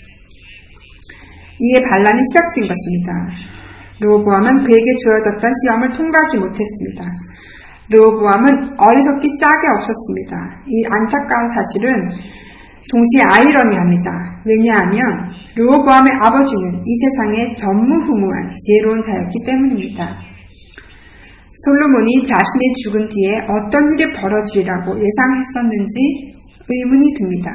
Speaker 1: 이에 반란이 시작된 것입니다. 르호보암은 그에게 주어졌던 시험을 통과하지 못했습니다. 르호보암은 어리석기 짝이 없었습니다. 이 안타까운 사실은 동시에 아이러니합니다. 왜냐하면 르호보암의 아버지는 이 세상에 전무후무한 지혜로운 자였기 때문입니다. 솔로몬이 자신의 죽은 뒤에 어떤 일이 벌어지리라고 예상했었는지 의문이 듭니다.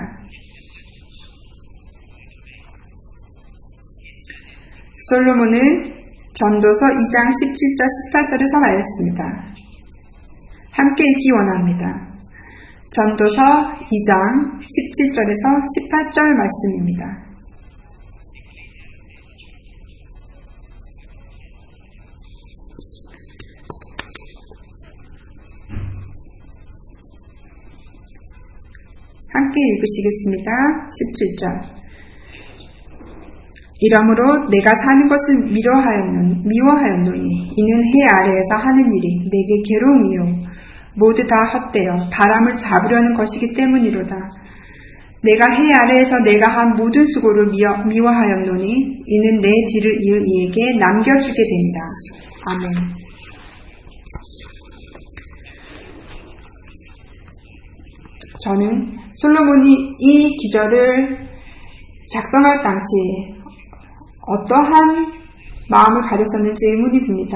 Speaker 1: 솔로몬은 전도서 2장 17절 18절에서 말했습니다. 함께 읽기 원합니다. 전도서 2장 17절에서 18절 말씀입니다. 함께 읽으시겠습니다. 17절. 이러므로 내가 사는 것을 미워하였노니 이는 해 아래에서 하는 일이 내게 괴로움이요 모두 다 헛되어 바람을 잡으려는 것이기 때문이로다. 내가 해 아래에서 내가 한 모든 수고를 미워하였노니 이는 내 뒤를 이을 이에게 남겨주게 되니라. 아멘. 저는 솔로몬이 이 기절을 작성할 당시 어떠한 마음을 가졌었는지 의문이 듭니다.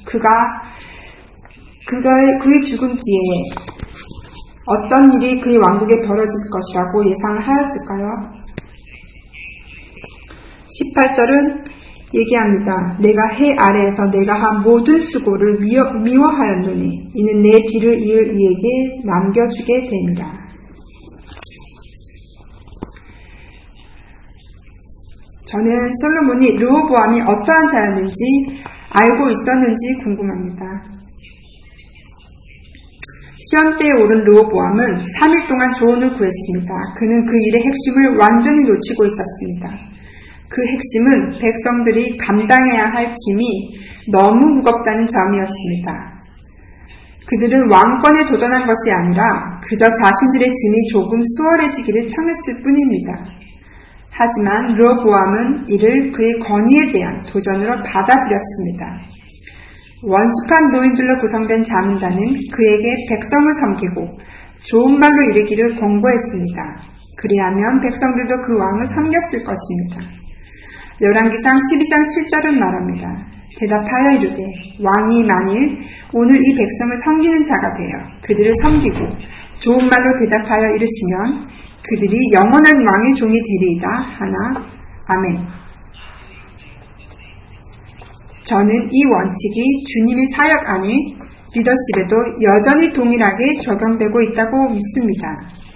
Speaker 1: 그의 죽은 뒤에 어떤 일이 그의 왕국에 벌어질 것이라고 예상을 하였을까요? 18절은 얘기합니다. 내가 해 아래에서 내가 한 모든 수고를 미워하였노니 이는 내 뒤를 이을 이에게 남겨주게 됨이라. 저는 솔로몬이 르호보암이 어떠한 자였는지 알고 있었는지 궁금합니다. 시험 때에 오른 르호보암은 3일 동안 조언을 구했습니다. 그는 그 일의 핵심을 완전히 놓치고 있었습니다. 그 핵심은 백성들이 감당해야 할 짐이 너무 무겁다는 점이었습니다. 그들은 왕권에 도전한 것이 아니라 그저 자신들의 짐이 조금 수월해지기를 청했을 뿐입니다. 하지만 르호보암은 이를 그의 권위에 대한 도전으로 받아들였습니다. 원숙한 노인들로 구성된 자문단은 그에게 백성을 섬기고 좋은 말로 이르기를 권고했습니다. 그리하면 백성들도 그 왕을 섬겼을 것입니다. 열왕기상 12장 7절은 말합니다. 대답하여 이르되 왕이 만일 오늘 이 백성을 섬기는 자가 되어 그들을 섬기고 좋은 말로 대답하여 이르시면 그들이 영원한 왕의 종이 되리이다 하나. 아멘. 저는 이 원칙이 주님의 사역 안에 리더십에도 여전히 동일하게 적용되고 있다고 믿습니다.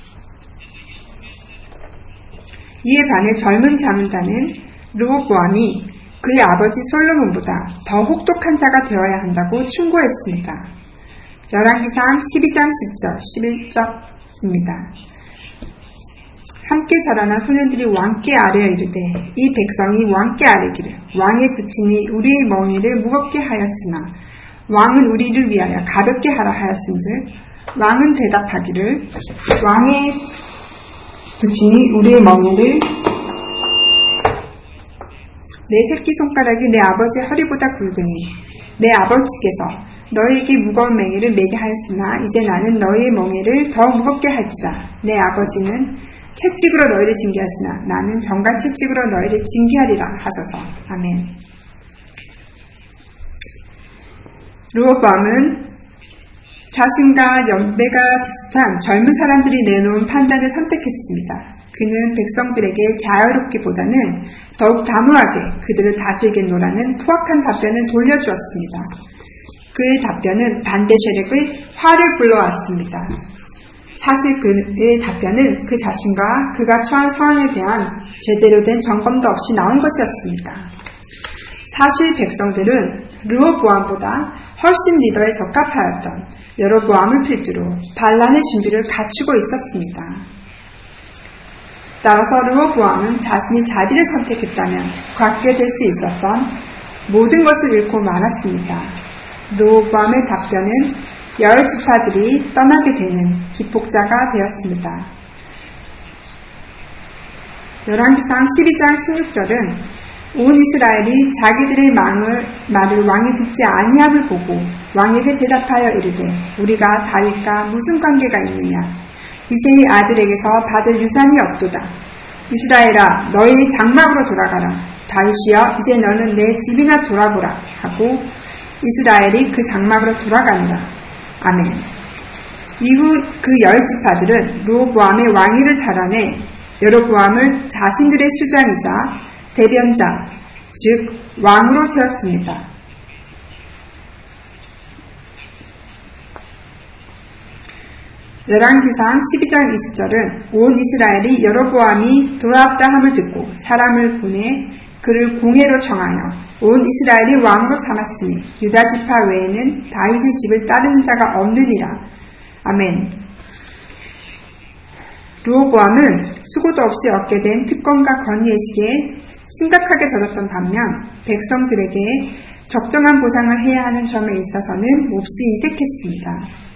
Speaker 1: 이에 반해 젊은 자문단은 르호보암이 그의 아버지 솔로몬보다 더 혹독한 자가 되어야 한다고 충고했습니다. 열왕기상 12장 10절 11절입니다. 함께 자라난 소년들이 왕께 아뢰어 이르되 이 백성이 왕께 아뢰기를 왕의 부친이 우리의 멍에를 무겁게 하였으나 왕은 우리를 위하여 가볍게 하라 하였은즉 왕은 대답하기를 왕의 부친이 우리의 멍에를 내 새끼손가락이 내 아버지의 허리보다 굵으니 내 아버지께서 너희에게 무거운 맹해를 매게 하였으나 이제 나는 너희의 멍에를 더 무겁게 할지라. 내 아버지는 채찍으로 너희를 징계하시나 나는 정갈 채찍으로 너희를 징계하리라 하소서. 아멘. 르호보암은 자신과 연배가 비슷한 젊은 사람들이 내놓은 판단을 선택했습니다. 그는 백성들에게 자유롭기보다는 더욱 단호하게 그들을 다스리겠노라는 포악한 답변을 돌려주었습니다. 그의 답변은 반대 세력의 화를 불러왔습니다. 사실 그의 답변은 그 자신과 그가 처한 상황에 대한 제대로 된 점검도 없이 나온 것이었습니다. 사실 백성들은 르호보암보다 훨씬 리더에 적합하였던 여로보암을 필두로 반란의 준비를 갖추고 있었습니다. 따라서 르호보암은 자신이 자비를 선택했다면 갖게 될 수 있었던 모든 것을 잃고 말았습니다. 르호보암의 답변은 10지파들이 떠나게 되는 기폭자가 되었습니다. 열왕기상 12장 16절은 온 이스라엘이 자기들의 말을 왕이 듣지 아니함을 보고 왕에게 대답하여 이르되 우리가 다윗과 무슨 관계가 있느냐. 이새의 아들에게서 받을 유산이 없도다. 이스라엘아 너희 장막으로 돌아가라. 다윗이여 이제 너는 내 집이나 돌아보라 하고 이스라엘이 그 장막으로 돌아가니라. 아멘. 이후 그 10지파들은 르호보암의 왕위를 달아내 여로보암을 자신들의 수장이자 대변자, 즉 왕으로 세웠습니다. 열왕기상 12장 20절은 온 이스라엘이 여로보암이 돌아왔다 함을 듣고 사람을 보내 그를 공회로 정하여 온 이스라엘이 왕으로 삼았으니 유다 지파 외에는 다윗의 집을 따르는 자가 없느니라. 아멘. 르호보암은 수고도 없이 얻게 된 특권과 권위의 시기에 심각하게 젖었던 반면 백성들에게 적정한 보상을 해야 하는 점에 있어서는 몹시 인색했습니다.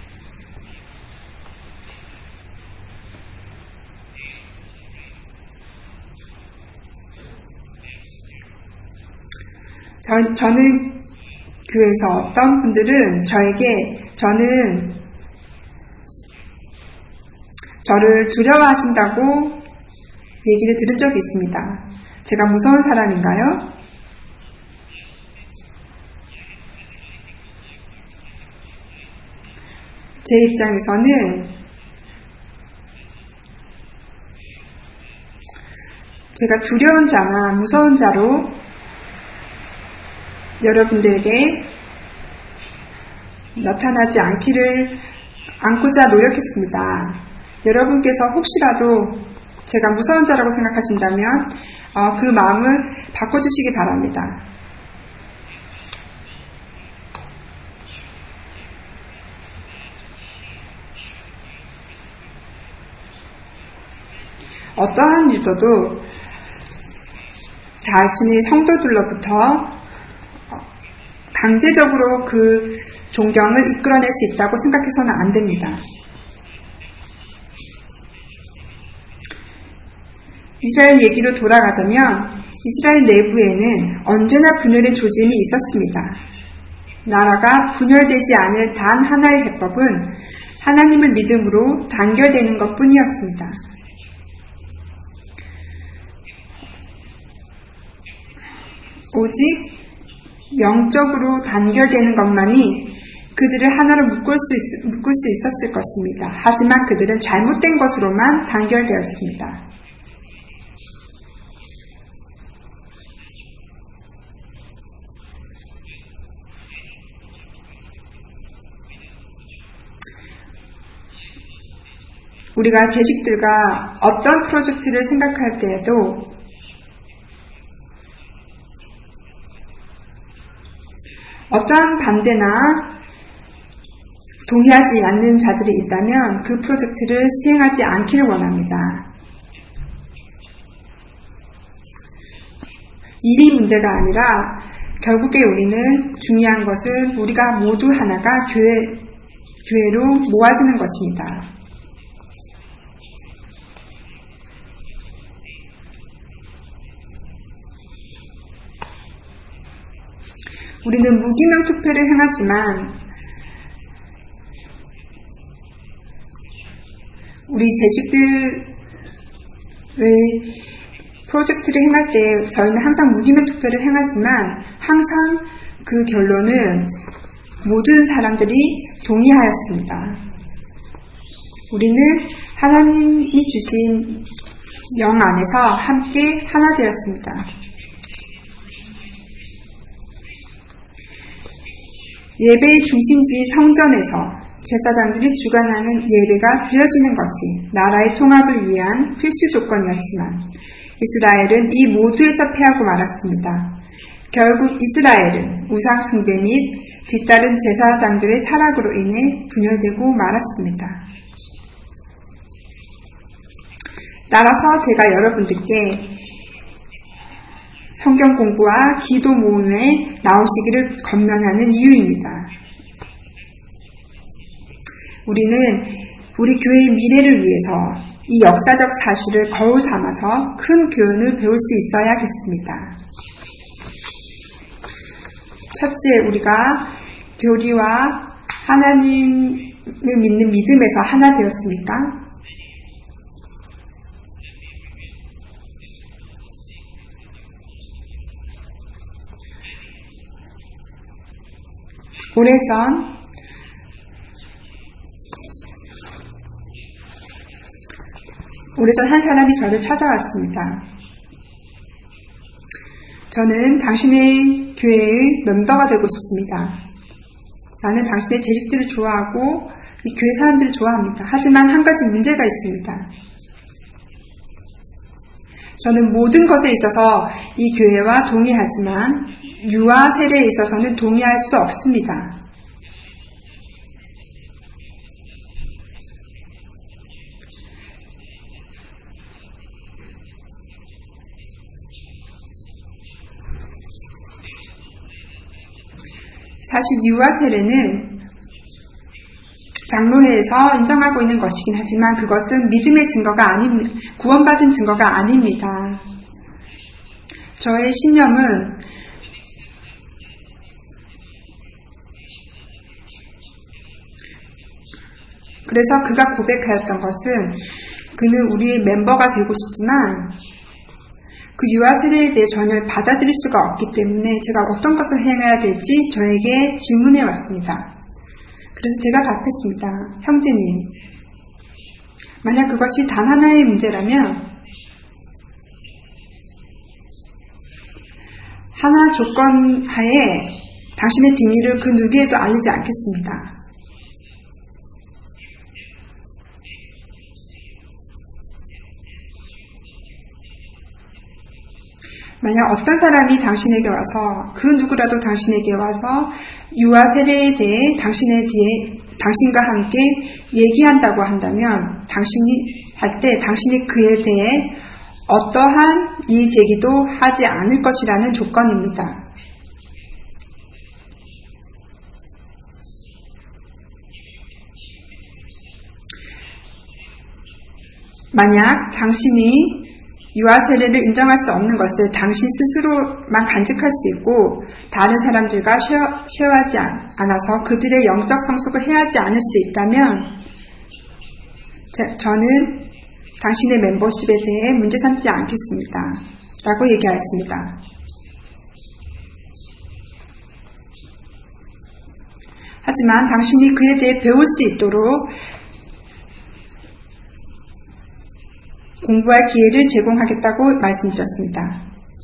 Speaker 1: 저는 교회에서 어떤 분들은 저는 저를 두려워하신다고 얘기를 들은 적이 있습니다. 제가 무서운 사람인가요? 제 입장에서는 제가 두려운 자나 무서운 자로 여러분들에게 나타나지 않고자 노력했습니다. 여러분께서 혹시라도 제가 무서운 자라고 생각하신다면 그 마음을 바꿔주시기 바랍니다. 어떠한 리더도 자신의 성도들로부터 강제적으로 그 존경을 이끌어낼 수 있다고 생각해서는 안 됩니다. 이스라엘 얘기로 돌아가자면 이스라엘 내부에는 언제나 분열의 조짐이 있었습니다. 나라가 분열되지 않을 단 하나의 해법은 하나님을 믿음으로 단결되는 것뿐이었습니다. 오직 영적으로 단결되는 것만이 그들을 하나로 묶을 수 있었을 것입니다. 하지만 그들은 잘못된 것으로만 단결되었습니다. 우리가 재직들과 어떤 프로젝트를 생각할 때에도 어떠한 반대나 동의하지 않는 자들이 있다면 그 프로젝트를 시행하지 않기를 원합니다. 일이 문제가 아니라 결국에 우리는 중요한 것은 우리가 모두 하나가 교회로 모아지는 것입니다. 우리는 무기명 투표를 행하지만 우리 재직들의 프로젝트를 행할 때 저희는 항상 무기명 투표를 행하지만 항상 그 결론은 모든 사람들이 동의하였습니다. 우리는 하나님이 주신 영 안에서 함께 하나 되었습니다. 예배의 중심지 성전에서 제사장들이 주관하는 예배가 드려지는 것이 나라의 통합을 위한 필수 조건이었지만 이스라엘은 이 모두에서 패하고 말았습니다. 결국 이스라엘은 우상 숭배 및 뒤따른 제사장들의 타락으로 인해 분열되고 말았습니다. 따라서 제가 여러분들께 성경 공부와 기도 모임에 나오시기를 권면하는 이유입니다. 우리는 우리 교회의 미래를 위해서 이 역사적 사실을 거울 삼아서 큰 교훈을 배울 수 있어야겠습니다. 첫째, 우리가 교리와 하나님을 믿는 믿음에서 하나 되었습니까? 오래전 한 사람이 저를 찾아왔습니다. 저는 당신의 교회의 멤버가 되고 싶습니다. 나는 당신의 재직들을 좋아하고 이 교회 사람들을 좋아합니다. 하지만 한 가지 문제가 있습니다. 저는 모든 것에 있어서 이 교회와 동의하지만 유아 세례에 있어서는 동의할 수 없습니다. 사실 유아 세례는 장로회에서 인정하고 있는 것이긴 하지만 그것은 믿음의 증거가 아닙니다. 구원받은 증거가 아닙니다. 저의 신념은 그래서 그가 고백하였던 것은 그는 우리의 멤버가 되고 싶지만 그 유아 세례에 대해 전혀 받아들일 수가 없기 때문에 제가 어떤 것을 행해야 될지 저에게 질문해 왔습니다. 그래서 제가 답했습니다. 형제님, 만약 그것이 단 하나의 문제라면 하나 조건 하에 당신의 비밀을 그 누구에도 알리지 않겠습니다. 만약 어떤 사람이 당신에게 와서 그 누구라도 당신에게 와서 유아 세례에 대해 당신과 함께 얘기한다고 한다면 당신이 그에 대해 어떠한 이의 제기도 하지 않을 것이라는 조건입니다. 만약 당신이 유아 세례를 인정할 수 없는 것을 당신 스스로만 간직할 수 있고 다른 사람들과 쉐어하지 않아서 그들의 영적 성숙을 해하지 않을 수 있다면 저는 당신의 멤버십에 대해 문제 삼지 않겠습니다. 라고 얘기하였습니다. 하지만 당신이 그에 대해 배울 수 있도록 공부할 기회를 제공하겠다고 말씀드렸습니다.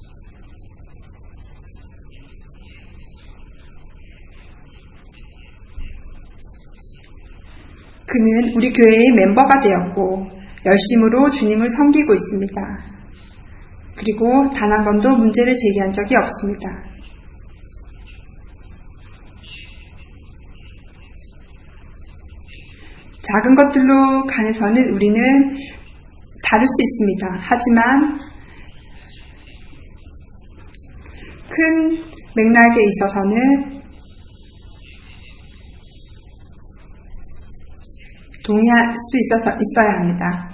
Speaker 1: 그는 우리 교회의 멤버가 되었고 열심으로 주님을 섬기고 있습니다. 그리고 단 한 번도 문제를 제기한 적이 없습니다. 작은 것들로 관해서는 우리는 다를 수 있습니다. 하지만 큰 맥락에 있어서는 동의할 수 있어야 합니다.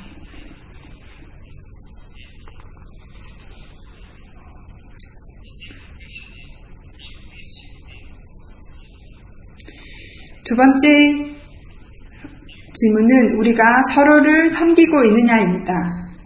Speaker 1: 두 번째 질문은 우리가 서로를 섬기고 있느냐입니다.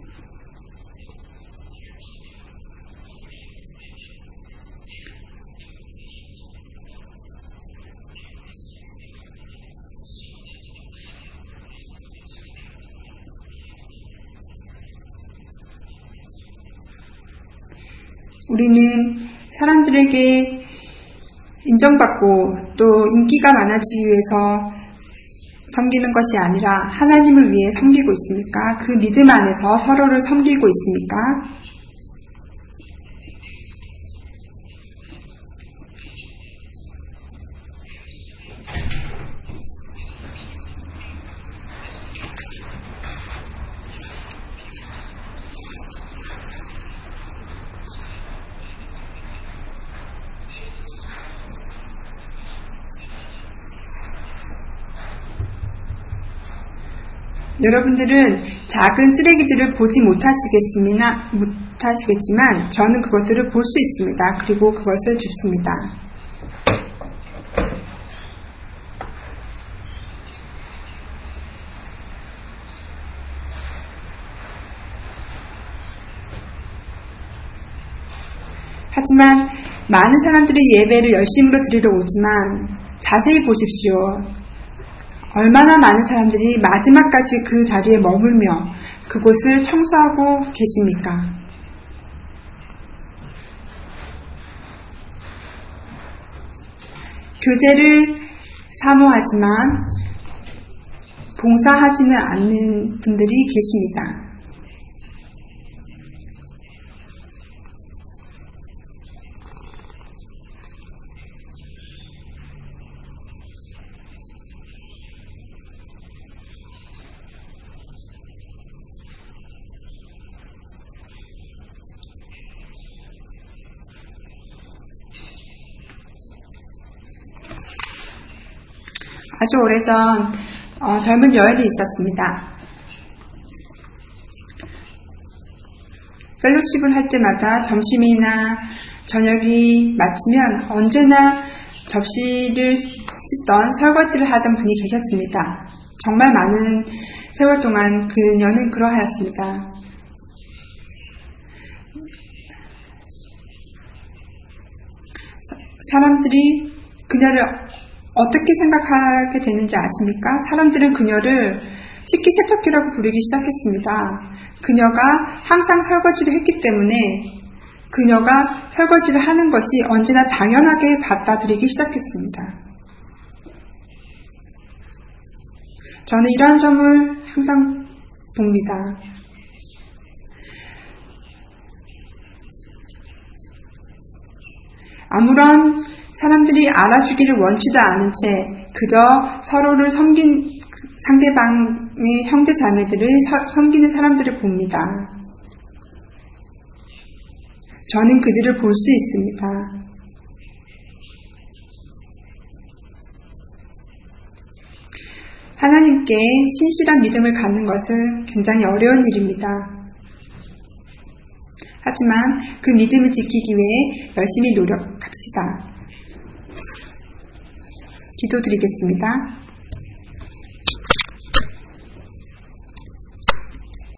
Speaker 1: 우리는 사람들에게 인정받고 또 인기가 많아지기 위해서 섬기는 것이 아니라 하나님을 위해 섬기고 있습니까? 그 믿음 안에서 서로를 섬기고 있습니까? 여러분들은 작은 쓰레기들을 보지 못하시겠지만 저는 그것들을 볼 수 있습니다. 그리고 그것을 줍습니다. 하지만 많은 사람들이 예배를 열심으로 드리러 오지만 자세히 보십시오. 얼마나 많은 사람들이 마지막까지 그 자리에 머물며 그곳을 청소하고 계십니까? 교제를 사모하지만 봉사하지는 않는 분들이 계십니다. 아주 오래전 젊은 여인이 있었습니다. 펠로십을 할 때마다 점심이나 저녁이 마치면 언제나 접시를 씻던 설거지를 하던 분이 계셨습니다. 정말 많은 세월 동안 그녀는 그러하였습니다. 사람들이 그녀를 어떻게 생각하게 되는지 아십니까? 사람들은 그녀를 식기세척기라고 부르기 시작했습니다. 그녀가 항상 설거지를 했기 때문에 그녀가 설거지를 하는 것이 언제나 당연하게 받아들이기 시작했습니다. 저는 이러한 점을 항상 봅니다. 아무런 사람들이 알아주기를 원치도 않은 채 그저 서로를 상대방의 형제 자매들을 섬기는 사람들을 봅니다. 저는 그들을 볼 수 있습니다. 하나님께 신실한 믿음을 갖는 것은 굉장히 어려운 일입니다. 하지만 그 믿음을 지키기 위해 열심히 노력합시다. 기도드리겠습니다.